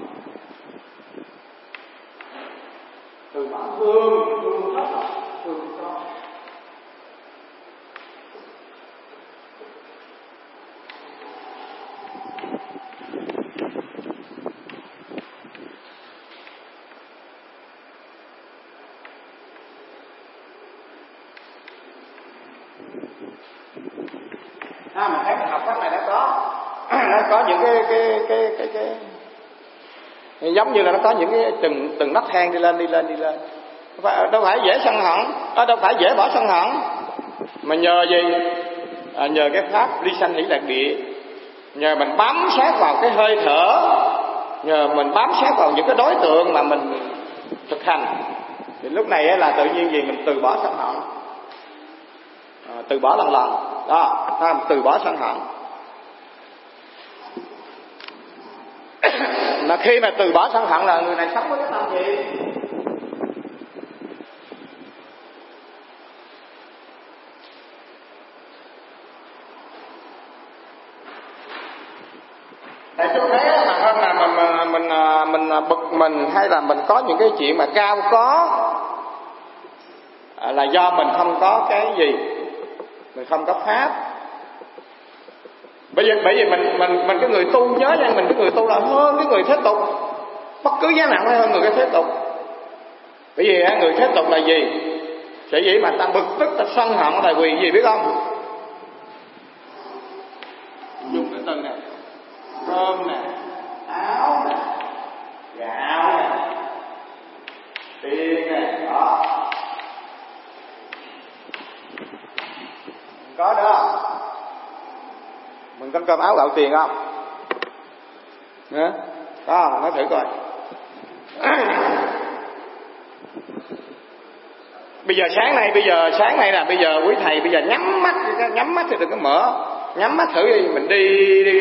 thương hết, thương con. Mình thấy mình học cách này nó có những cái giống như là nó có những cái từng nấc thang đi lên. Đâu phải dễ sân hận, đâu phải dễ bỏ sân hận, mà nhờ gì? Nhờ cái pháp ly sanh hỷ lạc địa, nhờ mình bám sát vào cái hơi thở, nhờ mình bám sát vào những cái đối tượng mà mình thực hành, thì lúc này là tự nhiên gì mình từ bỏ sân hận, từ bỏ lần đó, từ bỏ sân hận. Mà khi mà từ bỏ sân hận là người này sống với cái tâm gì? Tại tôi thấy là hơn là mình bực mình hay là mình có những cái chuyện mà cao có, là do mình không có cái gì, mình không có pháp. Bởi vì mình cái người tu, nhớ rằng mình cái người tu là hơn cái người thế tục, bất cứ giá nào hay hơn người cái thế tục. Bởi vì người thế tục là gì? Sở dĩ mà ta bực tức, ta sân hận là vì gì biết không? Dùng cái từ này, cơm nè, áo nè, gạo nè, tiền nè, đó, có đó. Mình có cơm áo gạo tiền không? Có không? Nói thử coi. Bây giờ sáng nay là bây giờ quý thầy bây giờ nhắm mắt thì đừng có mở, nhắm mắt thử đi, mình đi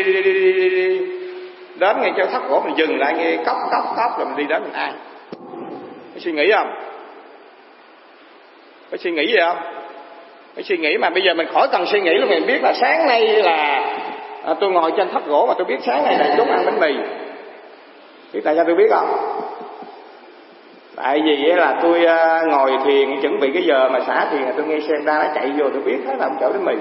đến ngay chỗ thắt cổ, mình dừng lại nghe cốc rồi mình đi đến mình ăn. Có suy nghĩ không? Có suy nghĩ gì không? Cái suy nghĩ mà bây giờ mình khỏi cần suy nghĩ luôn, mình biết là sáng nay là tôi ngồi trên thất gỗ mà tôi biết sáng nay là chúng ăn bánh mì. Biết tại sao tôi biết không? Tại vì là tôi ngồi thiền chuẩn bị cái giờ mà xả thiền là tôi nghe xem ra nó chạy vô, tôi biết thế là một chỗ bánh mì.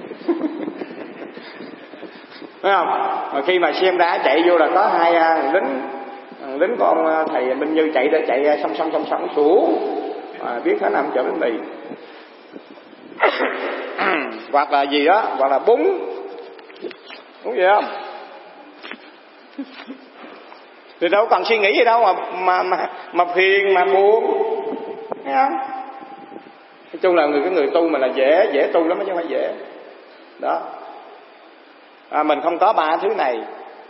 Phải không? Mà khi mà xem ra chạy vô là có hai lính của ông thầy Minh Như chạy song xuống, biết thế là một chỗ bánh mì. Hoặc là gì đó, hoặc là bún gì không? Thì đâu cần suy nghĩ gì đâu mà phiền mà buồn, thấy không? Nói chung là cái người tu mà là dễ tu lắm chứ không phải dễ. Đó. Mình không có ba thứ này.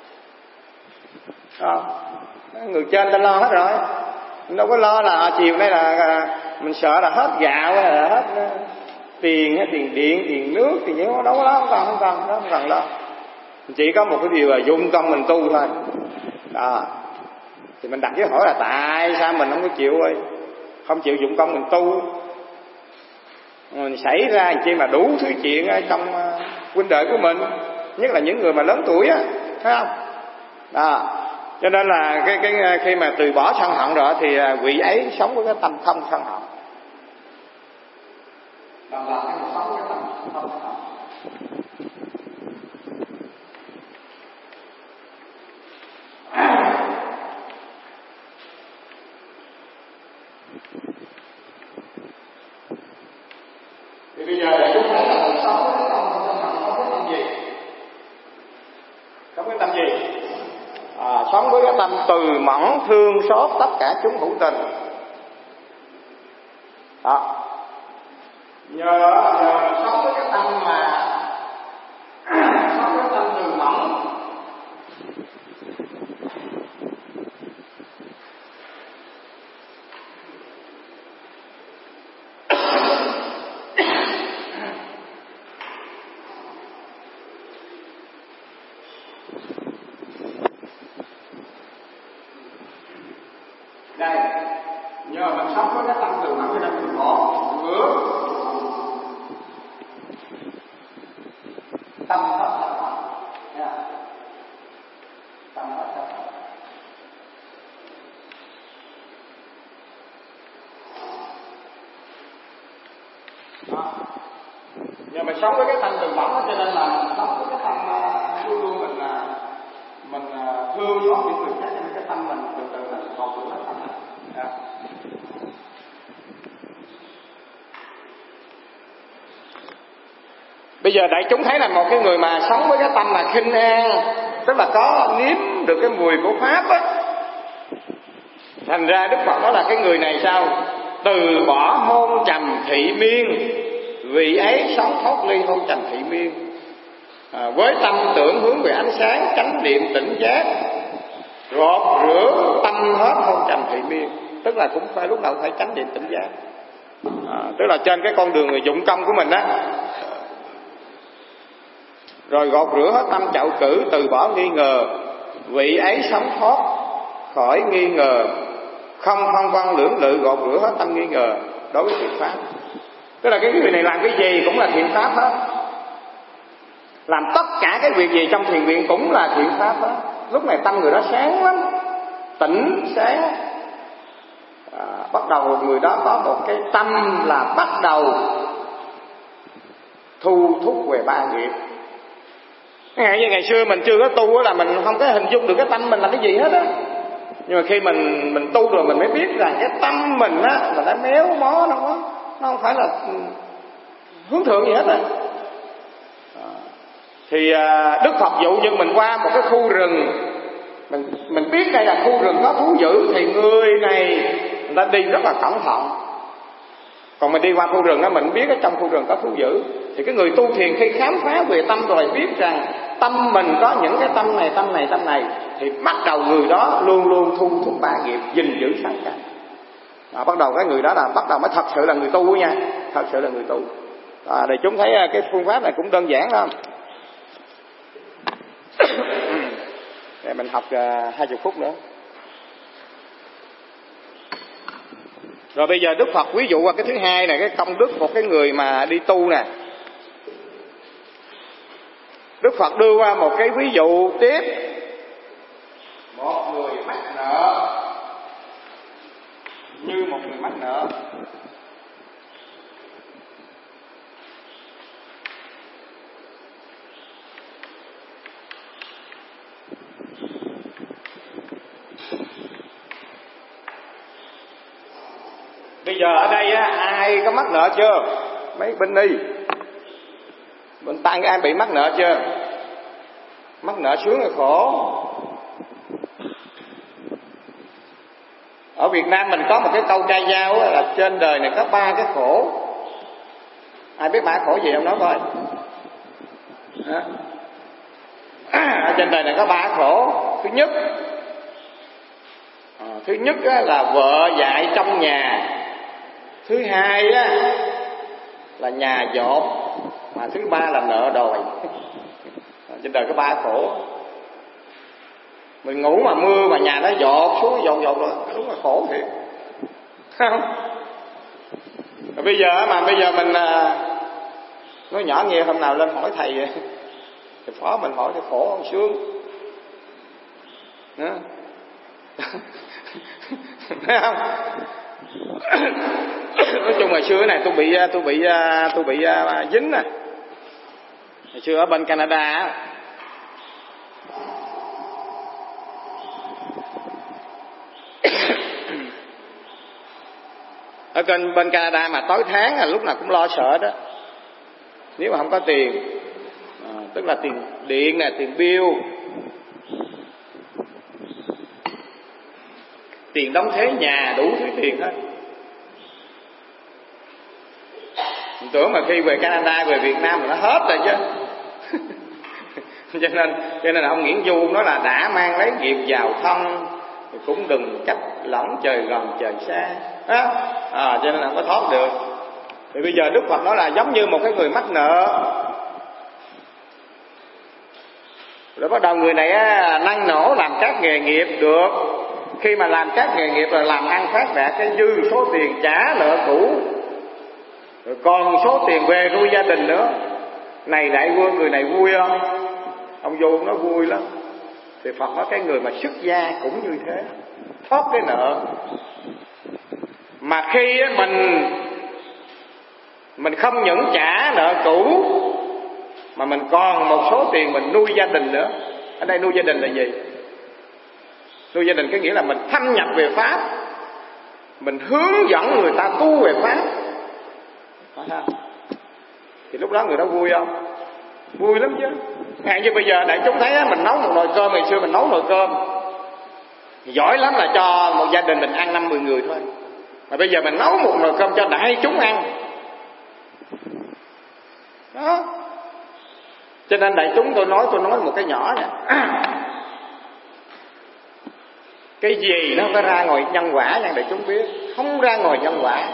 Người trên ta lo hết rồi. Mình đâu có lo là chiều nay là mình sợ là hết gạo hay là hết tiền điện, tiền nước, tiền gì đâu có lo, không cần lo. chỉ có một cái điều là dụng công mình tu thôi. Đó. Thì mình đặt cái hỏi là tại sao mình không có chịu ơi, không chịu dụng công mình tu. Mình xảy ra chi mà đủ thứ chuyện ở trong huynh đệ của mình, nhất là những người mà lớn tuổi á, thấy không? Đó. Cho nên là cái khi mà từ bỏ sân hận rồi thì vị ấy sống với cái tâm không sân hận. Đó là sống với tâm không sân hận. Thì bây giờ chúng thấy là mình sống với cái tâm không sân hận, sống với tâm gì? Sống với tâm gì? Sống với cái tâm từ mẫn thương xót tất cả chúng hữu tình. Đó. Nhờ sống với cái tâm mà sống với tâm từ mẫn, đây, nhờ mình sống với cái tâm từ mẫn cho nên mình bỏ rửa tâm hết sân hận, tâm hết sân hận. Đó. Nhờ mình sống với cái tâm từ mẫn cho nên là mình sống với cái tâm luôn luôn mình thương xót những người khác, cho nên cái tâm mình từ từ nó còn từ hết tâm. Bây giờ đại chúng thấy là một cái người mà sống với cái tâm là khinh an, tức là có nếm được cái mùi của pháp á, thành ra Đức Phật nói là cái người này sao? Từ bỏ hôn trầm thị miên, vị ấy sống thoát ly hôn trầm thị miên, với tâm tưởng hướng về ánh sáng, chánh niệm tỉnh giác, gột rửa tâm hết hôn trầm thị miên. Tức là cũng phải lúc nào phải chánh niệm tỉnh giác. Tức là trên cái con đường dụng công của mình á, rồi gột rửa hết tâm chạo cử, từ bỏ nghi ngờ, vị ấy sống thoát khỏi nghi ngờ, không phân vân lưỡng lự, gột rửa hết tâm nghi ngờ đối với thiện pháp. Tức là cái người này làm cái gì cũng là thiện pháp hết, làm tất cả cái việc gì trong thiền viện cũng là thiện pháp hết. Lúc này tâm người đó sáng lắm, tỉnh sáng. Bắt đầu người đó có một cái tâm là bắt đầu thu thúc về ba nghiệp. Ngày xưa mình chưa có tu là mình không có hình dung được cái tâm mình là cái gì hết á. Nhưng mà khi mình tu rồi mình mới biết rằng cái tâm mình á là nó méo mó, nó không phải là hướng thượng gì hết á. Thì Đức Phật dụ như mình qua một cái khu rừng, mình biết đây là khu rừng có thú dữ, thì người này người ta đi rất là cẩn thận. Còn mình đi qua khu rừng đó, mình biết ở trong khu rừng có thú dữ, thì cái người tu thiền khi khám phá về tâm rồi biết rằng tâm mình có những cái tâm này, thì bắt đầu người đó luôn luôn thu thúc ba nghiệp, gìn giữ sáng cảnh. Bắt đầu cái người đó là bắt đầu mới thật sự là người tu nha, thật sự là người tu. Để chúng thấy cái phương pháp này cũng đơn giản lắm. Để mình học 20 phút nữa. Rồi bây giờ Đức Phật ví dụ qua cái thứ hai này, cái công đức một cái người mà đi tu nè. Đức Phật đưa qua một cái ví dụ tiếp. Một người mắc nợ, như một người mắc nợ. Bây giờ ở đây á, ai có mắc nợ chưa? Mấy bên đi, bên tay ai bị mắc nợ chưa? Mắc nợ sướng hay khổ? Ở Việt Nam mình có một cái câu trai giao là trên đời này có 3 cái khổ. Ai biết 3 khổ gì không nói coi? Ở trên đời này có 3 khổ. Thứ nhất là vợ dại trong nhà. Thứ hai là nhà dột. Mà thứ ba là nợ đòi. Trên đời có 3 khổ. Mình ngủ mà mưa mà nhà nó dột xuống dột rồi, đúng là khổ thiệt. Không? Rồi bây giờ mình nói nhỏ nghe, hôm nào lên hỏi thầy phó mình hỏi thì khổ không sướng. Thấy không? Nói chung ngày xưa này tôi bị dính nè. Ngày xưa ở bên Canada á, ở bên Canada mà tối tháng là lúc nào cũng lo sợ đó. Nếu mà không có tiền, tức là tiền điện nè, tiền bill, tiền đóng thuế nhà, đủ thứ tiền hết. Mình tưởng mà khi về Canada, về Việt Nam là nó hết rồi chứ. cho nên ông Nguyễn Du nói là đã mang lấy nghiệp vào thân thì cũng đừng cách lỏng trời gần trời xa. Cho nên là không có thoát được. Thì bây giờ Đức Phật nói là giống như một cái người mắc nợ. Rồi bắt đầu người này năng nổ làm các nghề nghiệp được. Khi mà làm các nghề nghiệp là làm ăn phát đạt, cái dư số tiền trả nợ cũ, rồi còn số tiền về nuôi gia đình nữa. Này đại vương, người này vui không? Ông Vô nói vui lắm. Thì Phật nói cái người mà xuất gia cũng như thế, thoát cái nợ. Mà khi mình không những trả nợ cũ, mà mình còn một số tiền mình nuôi gia đình nữa. Ở đây nuôi gia đình là gì? Nuôi gia đình có nghĩa là mình thâm nhập về Pháp, mình hướng dẫn người ta tu về Pháp. Thì lúc đó người đó vui không? Vui lắm chứ. Ngay như bây giờ đại chúng thấy mình nấu một nồi cơm, ngày xưa mình nấu nồi cơm giỏi lắm là cho một gia đình mình ăn 5-10 người thôi. Mà bây giờ mình nấu một nồi cơm cho đại chúng ăn. Đó. Cho nên đại chúng tôi nói một cái nhỏ nè. Cái gì nó không có ra ngoài nhân quả nha đại chúng biết. Không ra ngoài nhân quả.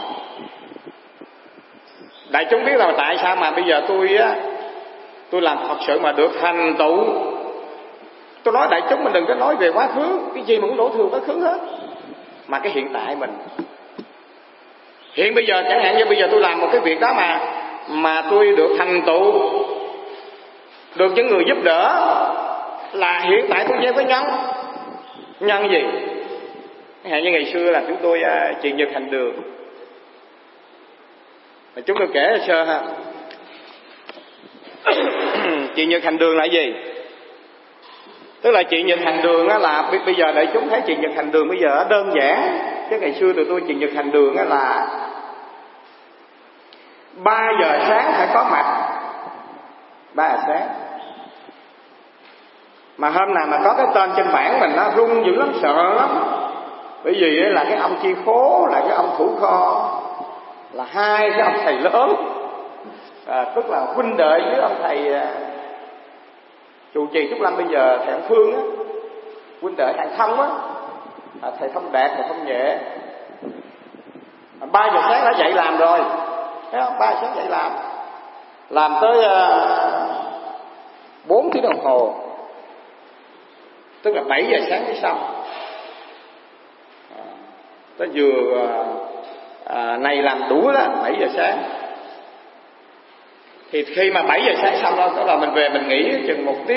Đại chúng biết là tại sao mà bây giờ tôi làm thật sự mà được thành tựu. Tôi nói đại chúng mình đừng có nói về quá khứ, cái gì mà cũng đổ thừa quá khứ hết, mà cái hiện tại mình. Hiện bây giờ chẳng hạn như bây giờ tôi làm một cái việc đó mà tôi được thành tựu, được những người giúp đỡ, là hiện tại tôi gieo cái nhân gì? Chẳng hạn như ngày xưa là chúng tôi truyền nhật hành đường. Chúng tôi kể sơ ha. Chuyện nhật hành đường là gì? Tức là chuyện nhật hành đường là bây giờ đại chúng thấy chuyện nhật hành đường bây giờ đơn giản. Chứ ngày xưa tụi tôi chuyện nhật hành đường là 3 giờ sáng phải có mặt. 3 giờ sáng. Mà hôm nào mà có cái tên trên bảng mình nó rung dữ lắm, sợ lắm. Bởi vì là cái ông chi phố, là cái ông thủ kho, là 2 cái ông thầy lớn, tức là huynh đệ với ông thầy trụ trì Trúc Lâm bây giờ, thầy ông Phương á, huynh đệ thầy Thông á, thầy Thông Đạt, thầy Thông Nhẹ. 3 giờ sáng đã dậy làm rồi, thấy không? 3 giờ sáng dậy làm tới 4 tiếng đồng hồ, tức là 7 giờ sáng mới xong. Tới vừa này làm đủ đó 7 giờ sáng. Thì khi mà 7 giờ sáng xong đó, tức là mình về mình nghỉ chừng 1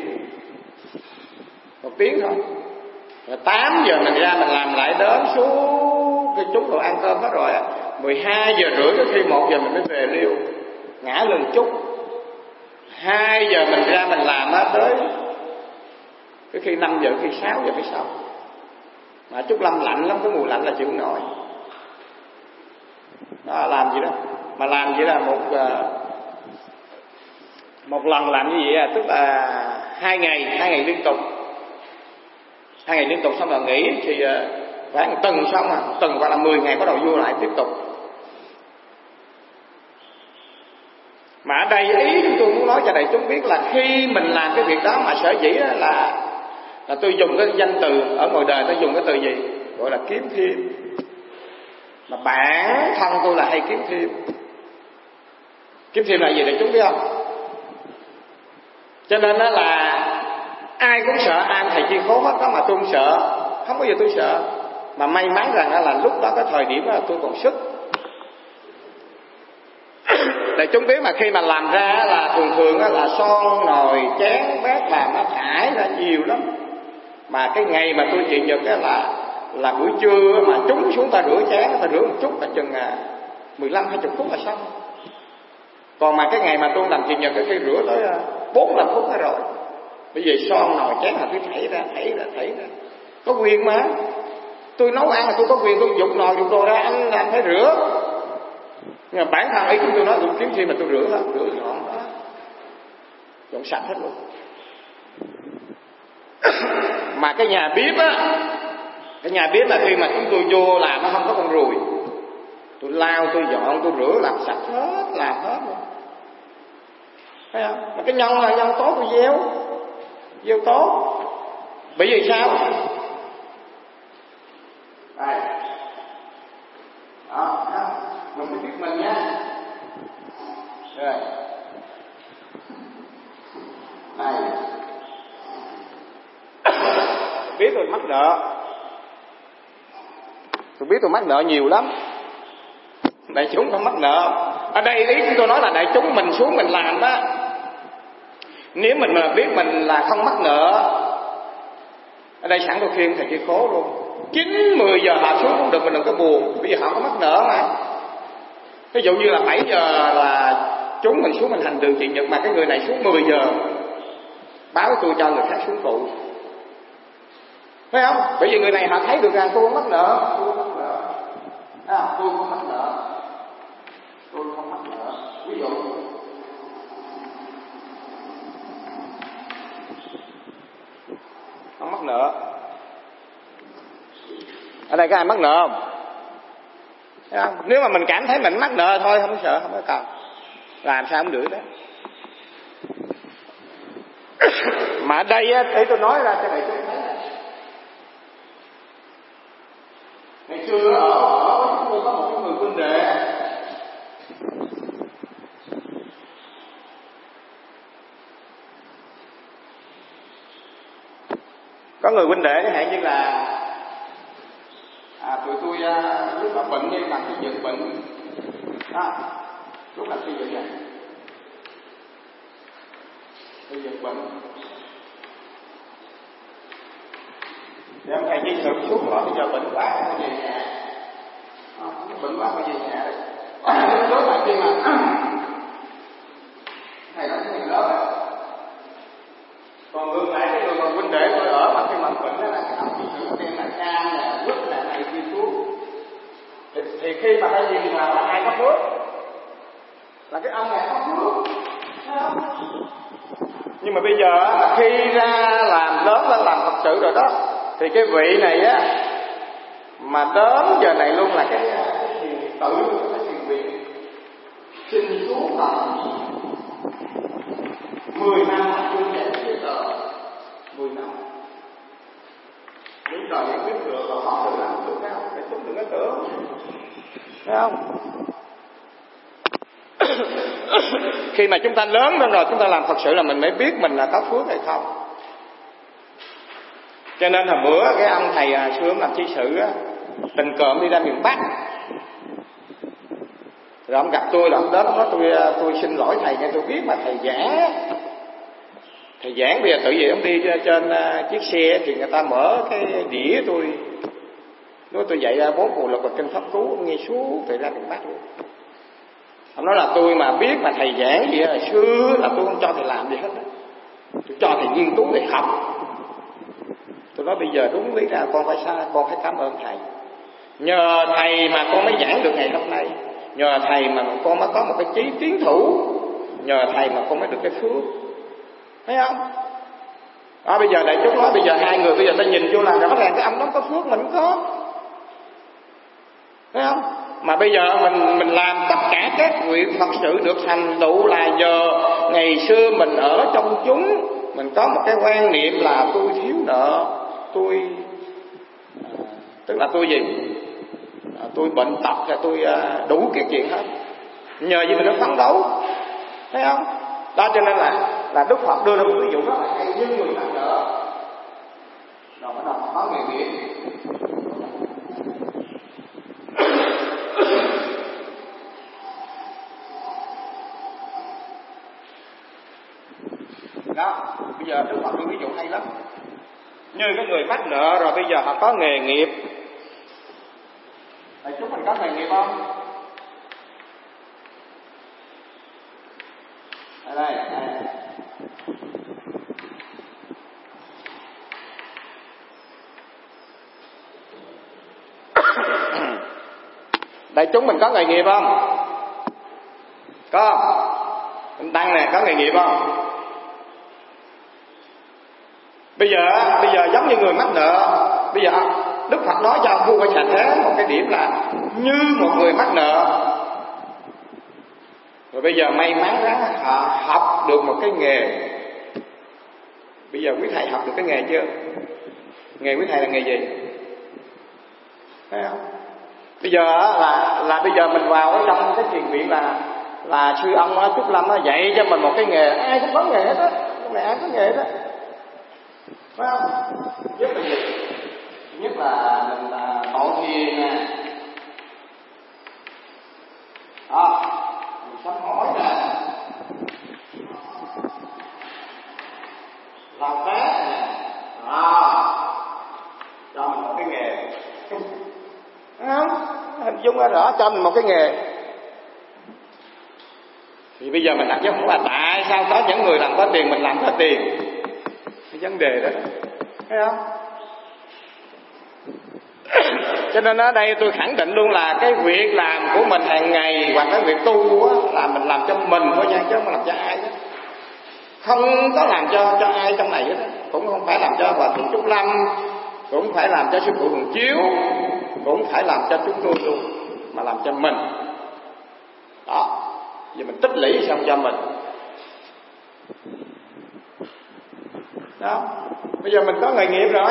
tiếng thôi. Rồi 8 giờ mình ra mình làm lại đến xuống cái chút rồi ăn cơm hết rồi. 12 giờ rưỡi tới khi 1 giờ mình mới về liêu, ngã lưng chút. 2 giờ mình ra mình làm tới cái khi 5 giờ, khi 6 giờ mới xong. Mà Trúc Lâm lạnh lắm, cái mùa lạnh là chịu không nổi. Đó, làm gì đó mà làm vậy là một lần làm như vậy tức là 2 ngày liên tục. 2 ngày liên tục xong rồi nghỉ thì khoảng 1 tuần xong rồi, 1 tuần hoặc là 10 ngày bắt đầu vô lại tiếp tục. Mà ở đây ý chúng tôi muốn nói cho đại chúng biết là khi mình làm cái việc đó mà sở dĩ là tôi dùng cái danh từ ở ngoài đời, tôi dùng cái từ gì gọi là kiếm thêm. Mà bản thân tôi là hay kiếm thêm. Kiếm thêm là gì đại chúng biết không? Cho nên đó là ai cũng sợ ai thầy chi khố hết đó, mà tôi không sợ, không bao giờ tôi sợ. Mà may mắn rằng là lúc đó cái thời điểm đó tôi còn sức. Để chúng biết mà khi mà làm ra là thường là son nồi chén bát làm nó thải ra nhiều lắm. Mà cái ngày mà tôi trị nhật là buổi trưa mà chúng xuống ta rửa chén, ta rửa một chút là chừng 15-20 phút là xong. Còn mà cái ngày mà tôi làm trị nhật cái khi rửa tới 4-5 phút rồi. Bởi vì son nồi chén là tôi thảy ra. Có quyền mà. Tôi nấu ăn là tôi có quyền, tôi dục nồi dục đồ ra, anh làm phải rửa. Nhưng mà bản thân ấy chúng tôi nói tôi kiếm gì mà tôi rửa dọn đó, dọn sạch hết luôn. Mà cái nhà bếp á, là khi mà chúng tôi vô làm nó không có con ruồi, tôi lau, tôi dọn, tôi rửa làm sạch hết, làm hết luôn. Thấy không? Mà cái nhân là nhân tốt, tôi gieo tốt. Bởi vì sao? Đây. Đó. Mình phải biết mình nha. Rồi. Này. Biết tôi mắc nợ. Tôi biết tôi mắc nợ nhiều lắm. Đại chúng không mắc nợ. Ở đây ý chúng tôi nói là đại chúng mình xuống mình làm đó. Nếu mình mà biết mình là không mắc nợ, ở đây sẵn tôi khuyên thầy Chi Khố luôn, 9-10 giờ họ xuống cũng được, mình đừng có buồn. Bây giờ họ có mắc nợ mà. Ví dụ như là 7 giờ là chúng mình xuống mình hành đường trị nhật, mà cái người này xuống 10 giờ báo tôi cho người khác xuống phụ. Thấy không? Bởi vì người này họ thấy được rằng tôi không mắc nợ. Tôi không mắc nợ. Ví dụ không mắc nợ. Ở đây có ai mắc nợ không? Thấy không? Nếu mà mình cảm thấy mình mắc nợ thôi, không có sợ, không có cần. Làm sao cũng được đó. Mà ở đây á, để tôi nói ra cho này tôi thấy này. Ngày xưa ở chúng tôi có một cái người huynh đệ, có người huynh đệ chẳng hạn như là tụi tôi lúc đó bệnh nhưng mà xây dựng bệnh đó, lúc là xây dựng này xây dựng bệnh thì ông thầy chỉ sự xuống rồi, bây giờ bệnh quá không về nhà, bệnh quá không về nhà đấy. Lúc mà khi mà thầy nói cái lớn rồi, còn ngược lại cái người mà huynh đệ tôi ở mà khi mà bệnh đó là cái ông chỉ sự tên là cam là quýt là này kia xuống, thì khi mà ta nhìn vào là ai có phước, là cái ông này có phước, thấy không? Nhưng mà bây giờ là khi ra làm lớn lên làm thật sự rồi đó, thì cái vị này á mà đến giờ này luôn là cái thiền tử, cái thiền viện xin xuống làm 10 năm tôi dạy cái tờ 10 năm những trò những biết được rồi họ tự làm được cái không để chúng đừng có tưởng, thấy không? Khi mà chúng ta lớn lên rồi chúng ta làm thật sự là mình mới biết mình là có phước hay không. Cho nên hồi bữa cái ông thầy xưa làm chi sự á, tình cờ đi ra miền Bắc, rồi ông gặp tôi là ông đến nói tôi xin lỗi thầy nha, tôi biết mà thầy giảng bây giờ tự vì ông đi trên chiếc xe thì người ta mở cái đĩa tôi nói tôi dạy ra 4 phù lục và kinh pháp cú, ông nghe suốt từ ra miền Bắc luôn. Ông nói là tôi mà biết mà thầy giảng gì là xưa là tôi không cho thầy làm gì hết, tôi cho thầy nghiên cứu để học. Tôi nói bây giờ đúng lý ra con phải sai, con phải cảm ơn thầy. Nhờ thầy mà con mới giảng được ngày hôm nay, nhờ thầy mà con mới có một cái chí tiến thủ, nhờ thầy mà con mới được cái phước, thấy không? Đó, bây giờ đại chúng nói bây giờ hai người bây giờ ta nhìn vô là rõ ràng cái ông đó có phước mình có, thấy không? Mà bây giờ mình làm tất cả các nguyện Phật sự được thành tựu là nhờ ngày xưa mình ở trong chúng, mình có một cái quan niệm là tôi thiếu nợ, tôi tức là tôi gì, tôi bệnh tật là tôi đủ cái chuyện hết, nhờ gì mình nó phấn đấu, thấy không? Đó cho nên là là Đức Phật đưa ra một ví dụ rất là hay như người mắc nợ. Rồi bắt đầu có nghề nghiệp. Đó, bây giờ Đức Phật đưa ví dụ hay lắm. Như cái người mắc nợ rồi bây giờ họ có nghề nghiệp. Chúng mình có nghề nghiệp không? Ở đây. Đại chúng mình có nghề nghiệp không? Có. Anh Tăng nè, có nghề nghiệp không? Bây giờ giống như người mắc nợ. Bây giờ Đức Phật nói cho vua phải sạch thế một cái điểm là như một người mắc nợ. Rồi bây giờ may mắn đó, họ học được một cái nghề. Bây giờ quý thầy học được cái nghề chưa? Nghề quý thầy là nghề gì? Thấy không? Bây giờ là bây giờ mình vào ở trong cái thiền viện là sư ông Trúc Lâm dạy cho mình một cái nghề, ai cũng có nghề hết á, cái này ai có nghề hết á, phải không? Nhất là gì? Nhất là mình là tổ thiền nè, mình sám hối nè, làm phép nè, cho mình một cái nghề. Không, hình dung ra rõ cho mình một cái nghề. Thì bây giờ mình đặt dấu hỏi là tại sao có những người làm có tiền mình làm có tiền, cái vấn đề đó, thấy không? Cho nên ở đây tôi khẳng định luôn là cái việc làm của mình hàng ngày hoặc cái việc tu á, là mình làm cho mình thôi nha, chứ không làm cho ai hết. Không có làm cho ai trong này hết, cũng không phải làm cho Hòa Thượng Trúc Lâm, cũng không phải làm cho sư phụ Hường Chiếu, cũng không phải làm cho chúng tôi luôn, mà làm cho mình. Đó, giờ mình tích lũy xong cho mình. Đó, bây giờ mình có nghề nghiệp rồi.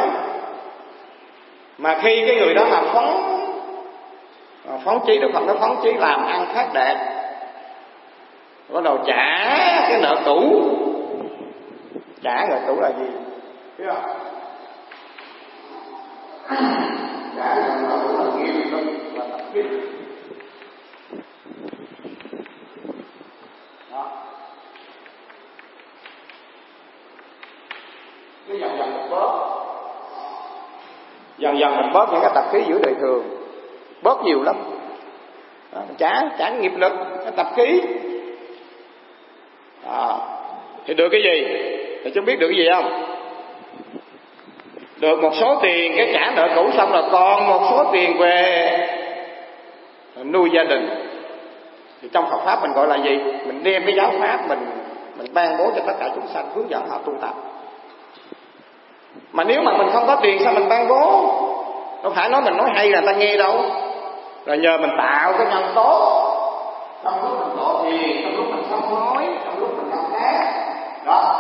Mà khi cái người đó mà phóng chí, Đức Phật nó phóng chí làm ăn phát đạt, bắt đầu trả cái nợ cũ. Trả nợ cũ là gì? Biết không? Trả nợ cũ là nghiệp, là tập kiếp. Đó. Cái dần dần mình bớt. Dần dần mình bớt những cái tập khí giữa đời thường, bớt nhiều lắm. Đó, trả nghiệp lực, cái tập khí. Thì được cái gì? Thì chúng biết được cái gì không? Được một số tiền, cái trả nợ cũ xong rồi còn một số tiền về nuôi gia đình. Thì trong Phật pháp mình gọi là gì? Mình đem cái giáo pháp mình ban bố cho tất cả chúng sanh, hướng dẫn họ tu tập. Mà nếu mà mình không có tiền sao mình ban bố? Đâu phải nói mình nói hay là ta nghe đâu. Rồi nhờ mình tạo cái nhân tố. Trong lúc mình độ thiền, trong lúc mình sám hối, trong lúc mình làm khác. Đó.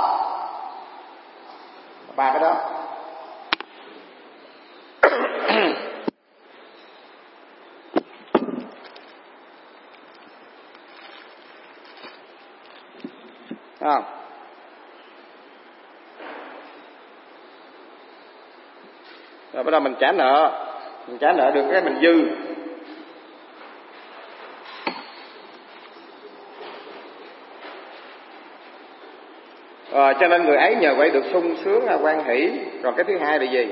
Ba cái đó. Rồi bắt đầu mình trả nợ. Mình trả nợ được cái mình dư. Cho nên người ấy nhờ vậy được sung sướng hoan hỷ. Rồi cái thứ hai là gì?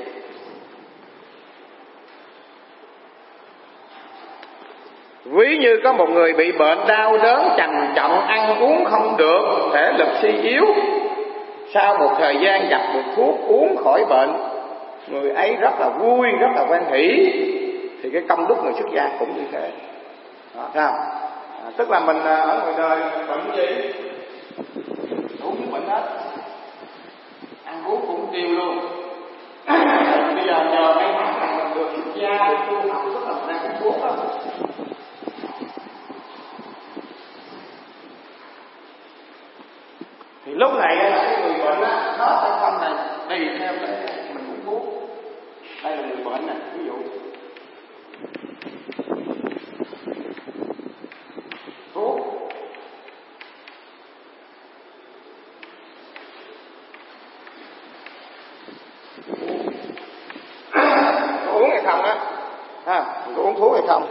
Ví như có một người bị bệnh đau đớn trầm trọng, ăn uống không được, thể lực suy yếu. Sau một thời gian gặp được thuốc uống khỏi bệnh, người ấy rất là vui, rất là hoan hỷ. Thì cái công đức người xuất gia cũng như thế. Đó, sao? Tức là mình ở ngoài đời bệnh gì? Đủ những bệnh hết, ăn uống cũng tiêu luôn. Bây giờ nhờ may mắn là mình được xuất gia, được tu học, rất là mình đang uống thuốc đó. Thì lúc này là cái người bệnh á, nó trong tâm này tùy theo cái mình uống thuốc. Đây là người bệnh này, ví dụ thuốc không á, mình có uống thuốc hay không.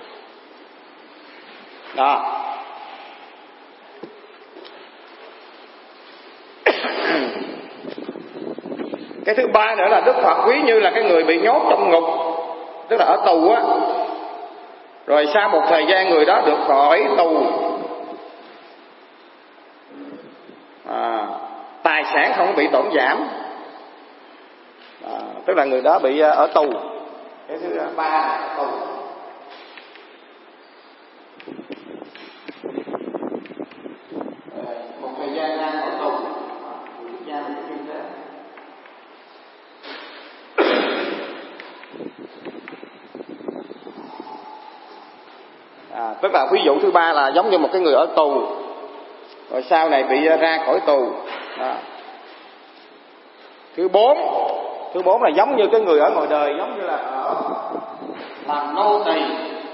Đó. Cái thứ ba nữa là Đức Phật ví như là cái người bị nhốt trong ngục, tức là ở tù á, rồi sau một thời gian người đó được khỏi tù, tài sản không bị tổn giảm, tức là người đó bị ở tù. Cái thứ ba là tù. Một thời gian ra khỏi tù, tức là ví dụ thứ ba là giống như một cái người ở tù, rồi sau này bị ra khỏi tù. Đó. Thứ bốn là giống như cái người ở ngoài đời, giống như là ở làm nô tỳ,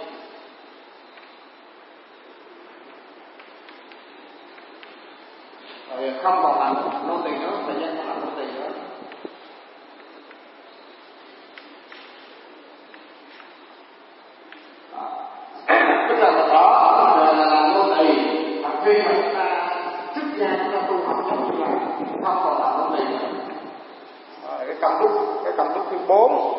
rồi không còn làm nô tỳ nữa, thời gian không làm nô tỳ nữa. Tức là đó là làm nô tỳ, mà khi mà chúng ta xuất gia, chúng ta tu học giống như vậy, không còn làm nô tỳ nữa. Cái công đức thứ 4.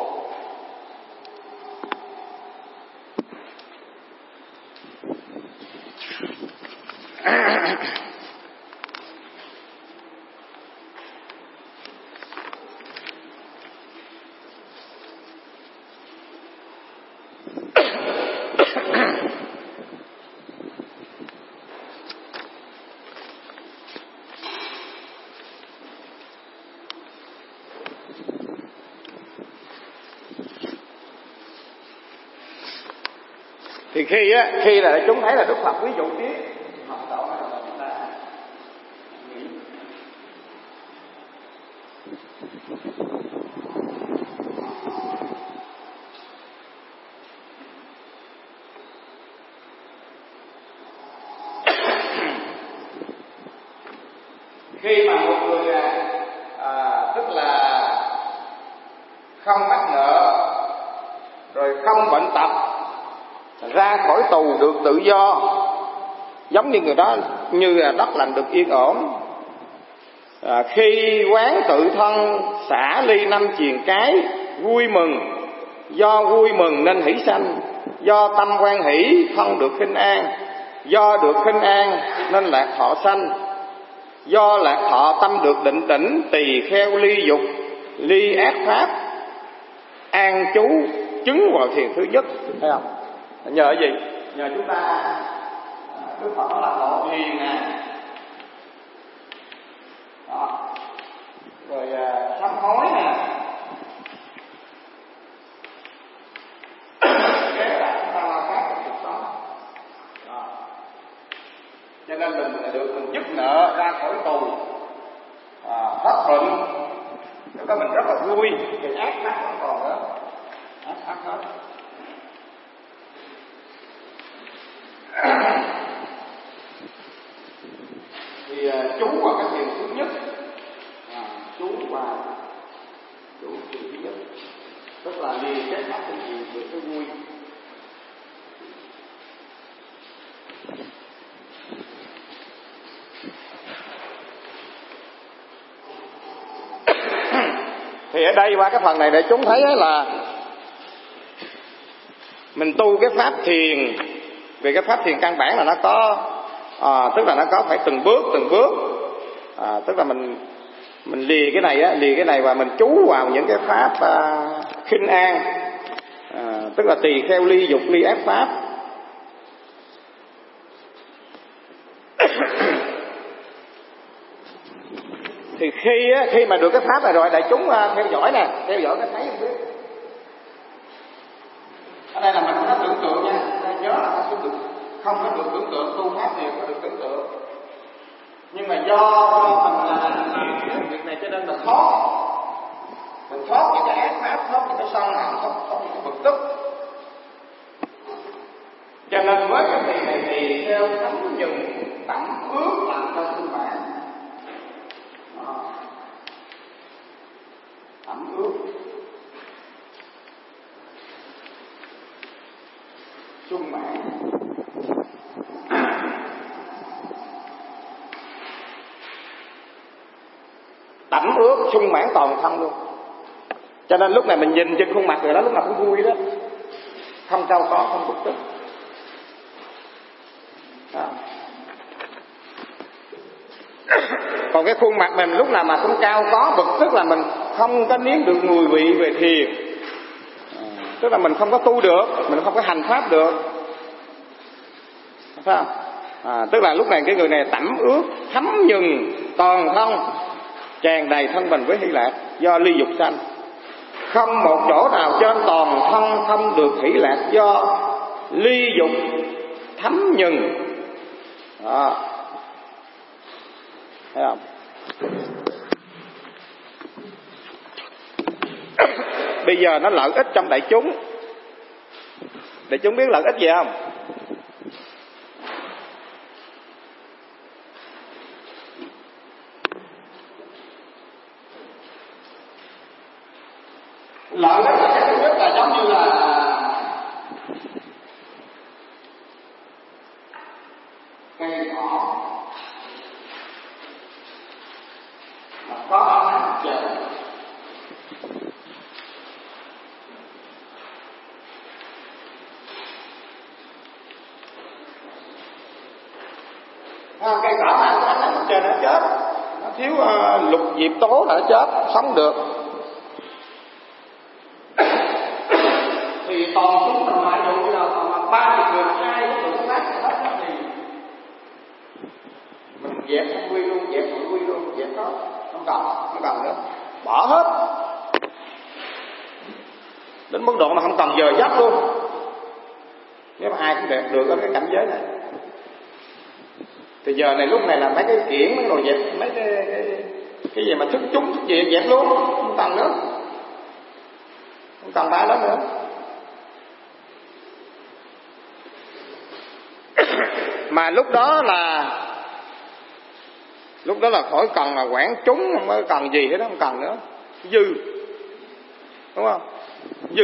Thì khi là chúng thấy là Đức Phật ví dụ tiếp học đạo này là chúng ta nghĩ. Khi mà một người tức là không mắc nợ, rồi không bệnh tật, ra khỏi tù được tự do, giống như người đó như là đất lành được yên ổn. Khi quán tự thân xả ly năm triền cái, vui mừng, do vui mừng nên hỷ sanh, do tâm quan hỷ thân được khinh an, do được khinh an nên lạc thọ sanh, do lạc thọ tâm được định tĩnh, tỳ kheo ly dục, ly ác pháp, an trú chứng vào thiền thứ nhất. Thấy không? Nhờ gì? Nhờ chúng ta, Đức Phật nói là ngộ thiền nè, rồi sám hối nè, kế là chúng ta lao phát trong cuộc sống. Cho nên mình dứt nợ, ra khỏi tù, hết bệnh, lúc đó mình rất là vui, thì ác pháp không còn nữa, ác hết. Thì chú vào cái thiền thứ nhất, chú thiền thứ nhất, tức là lìa cái pháp không gì được cái vui. Thì ở đây qua cái phần này để chúng thấy là mình tu cái pháp thiền, vì cái pháp thiền căn bản là nó có tức là nó có phải từng bước, tức là mình lìa cái này và mình chú vào những cái pháp khinh an, tức là tỳ kheo ly dục, ly ác pháp. Thì khi mà được cái pháp này rồi, đại chúng theo dõi nè, theo dõi cái thấy không biết. Ở đây là mình không có tưởng tượng nha, nhớ là không có được tưởng tượng, tu pháp thì không có được tưởng tượng. Nhưng mà do mình làm việc này cho nên mình thoát những cái ác pháp, thoát những cái sân hận, thoát những cái bực tức. Cho nên với cái thiền này thì theo thánh nhường tẩm ước làm cho tư bản. Tẩm ước tẩm ướt sung mãn toàn thân luôn. Cho nên lúc này mình nhìn trên khuôn mặt người đó lúc nào cũng vui đó, không cao có, không bực tức. Còn cái khuôn mặt mình lúc nào mà cũng cao có bực tức là mình không có nếm được mùi vị về thiền, tức là mình không có tu được, mình không có hành pháp được, phải không? Tức là lúc này cái người này tẩm ướt thấm nhuần toàn thân, tràn đầy thân mình với hỷ lạc do ly dục sanh, không một chỗ nào trên toàn thân không được hỷ lạc do ly dục thấm nhuần. Thấy không? Bây giờ nó lợi ích trong đại chúng. Đại chúng biết lợi ích gì không? Lợi ích là cái thứ nhất là giống như là cây cỏ có ánh nắng trời. Cây cỏ mà có ánh nắng mặt trời nó chết, nó thiếu lục diệp tố là nó chết, sống được. Thì toàn chúng mình lại dụ bây giờ còn 30 người, 2 người cũng phát hết thì mình dẹp không quy luôn, dẹp không quy luôn, dẹp hết, không cần nữa, bỏ hết đến mức độ mà không cần giờ giấc luôn. Nếu mà ai cũng được ở cái cảnh giới này thì giờ này lúc này là mấy cái kiển, mấy đồ dẹp, mấy cái gì mà thức chúng thức gì dẹp luôn, không cần nữa, không cần ba đó nữa. Mà lúc đó là khỏi cần là quản chúng, không có cần gì hết đó, không cần nữa, dư, đúng không? Dư.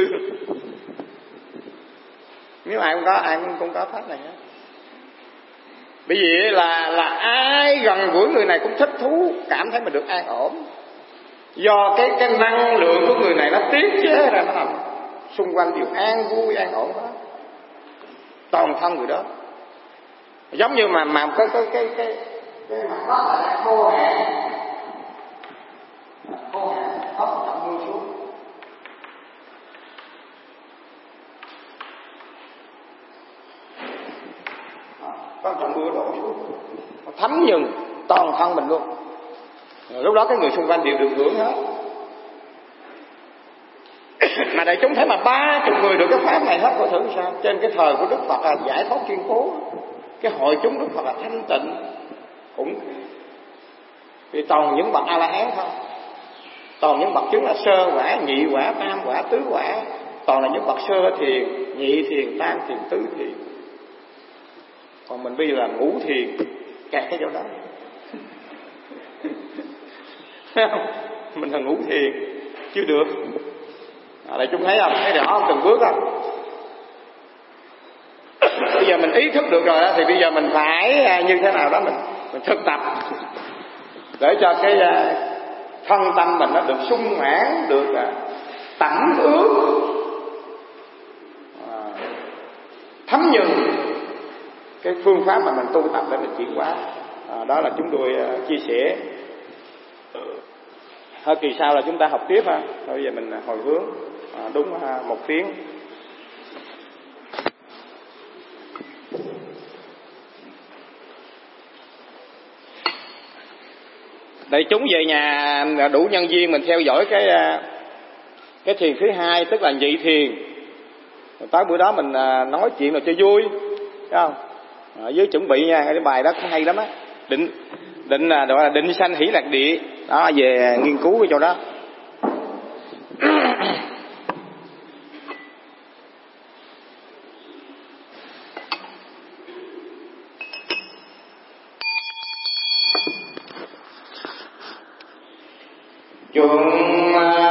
Nếu ai cũng có pháp này hết. Bởi vì là ai gần gũi người này cũng thích thú, cảm thấy mình được an ổn. Do cái năng lượng của người này nó tiết chế ra, nó làm xung quanh đều an vui, an ổn hết, toàn thân người đó. Giống như mà cái mặt đất là đang khô hạn, có một trận mưa xuống, có một trận mưa đổ xuống, thấm nhuần toàn thân mình luôn. Lúc đó cái người xung quanh đều được hưởng hết. Mà đại chúng thấy mà 30 người được cái pháp này hết, coi thử sao. Trên cái thời của Đức Phật là giải thoát chuyên cố, cái hội chúng Đức Phật là thanh tịnh, cũng vì toàn những bậc A La Hán thôi, toàn những bậc chứng là sơ quả, nhị quả, tam quả, tứ quả, toàn là những bậc sơ thiền, nhị thiền, tam thiền, tứ thiền. Còn mình bây giờ là ngũ thiền, kẹt cái chỗ đó. Mình là ngũ thiền chưa được. Đại chúng thấy không? Thấy rõ không? Từng bước không? Bây giờ mình ý thức được rồi đó, thì bây giờ mình phải như thế nào đó mình thực tập để cho cái thân tâm mình nó được sung mãn, được tẩm ướt, thấm nhuần cái phương pháp mà mình tu tập để mình chuyển hóa. Đó là chúng tôi chia sẻ. Thôi kỳ sau là chúng ta học tiếp ha. Bây giờ mình hồi hướng đúng 1 tiếng. Để chúng về nhà đủ nhân viên mình theo dõi cái thiền thứ 2, tức là nhị thiền. Tới bữa đó mình nói chuyện rồi cho vui, thấy không? Với chuẩn bị nha, cái bài đó cũng hay lắm á. Định là gọi là định sanh hỷ lạc địa đó, về nghiên cứu cái chỗ đó. Chúng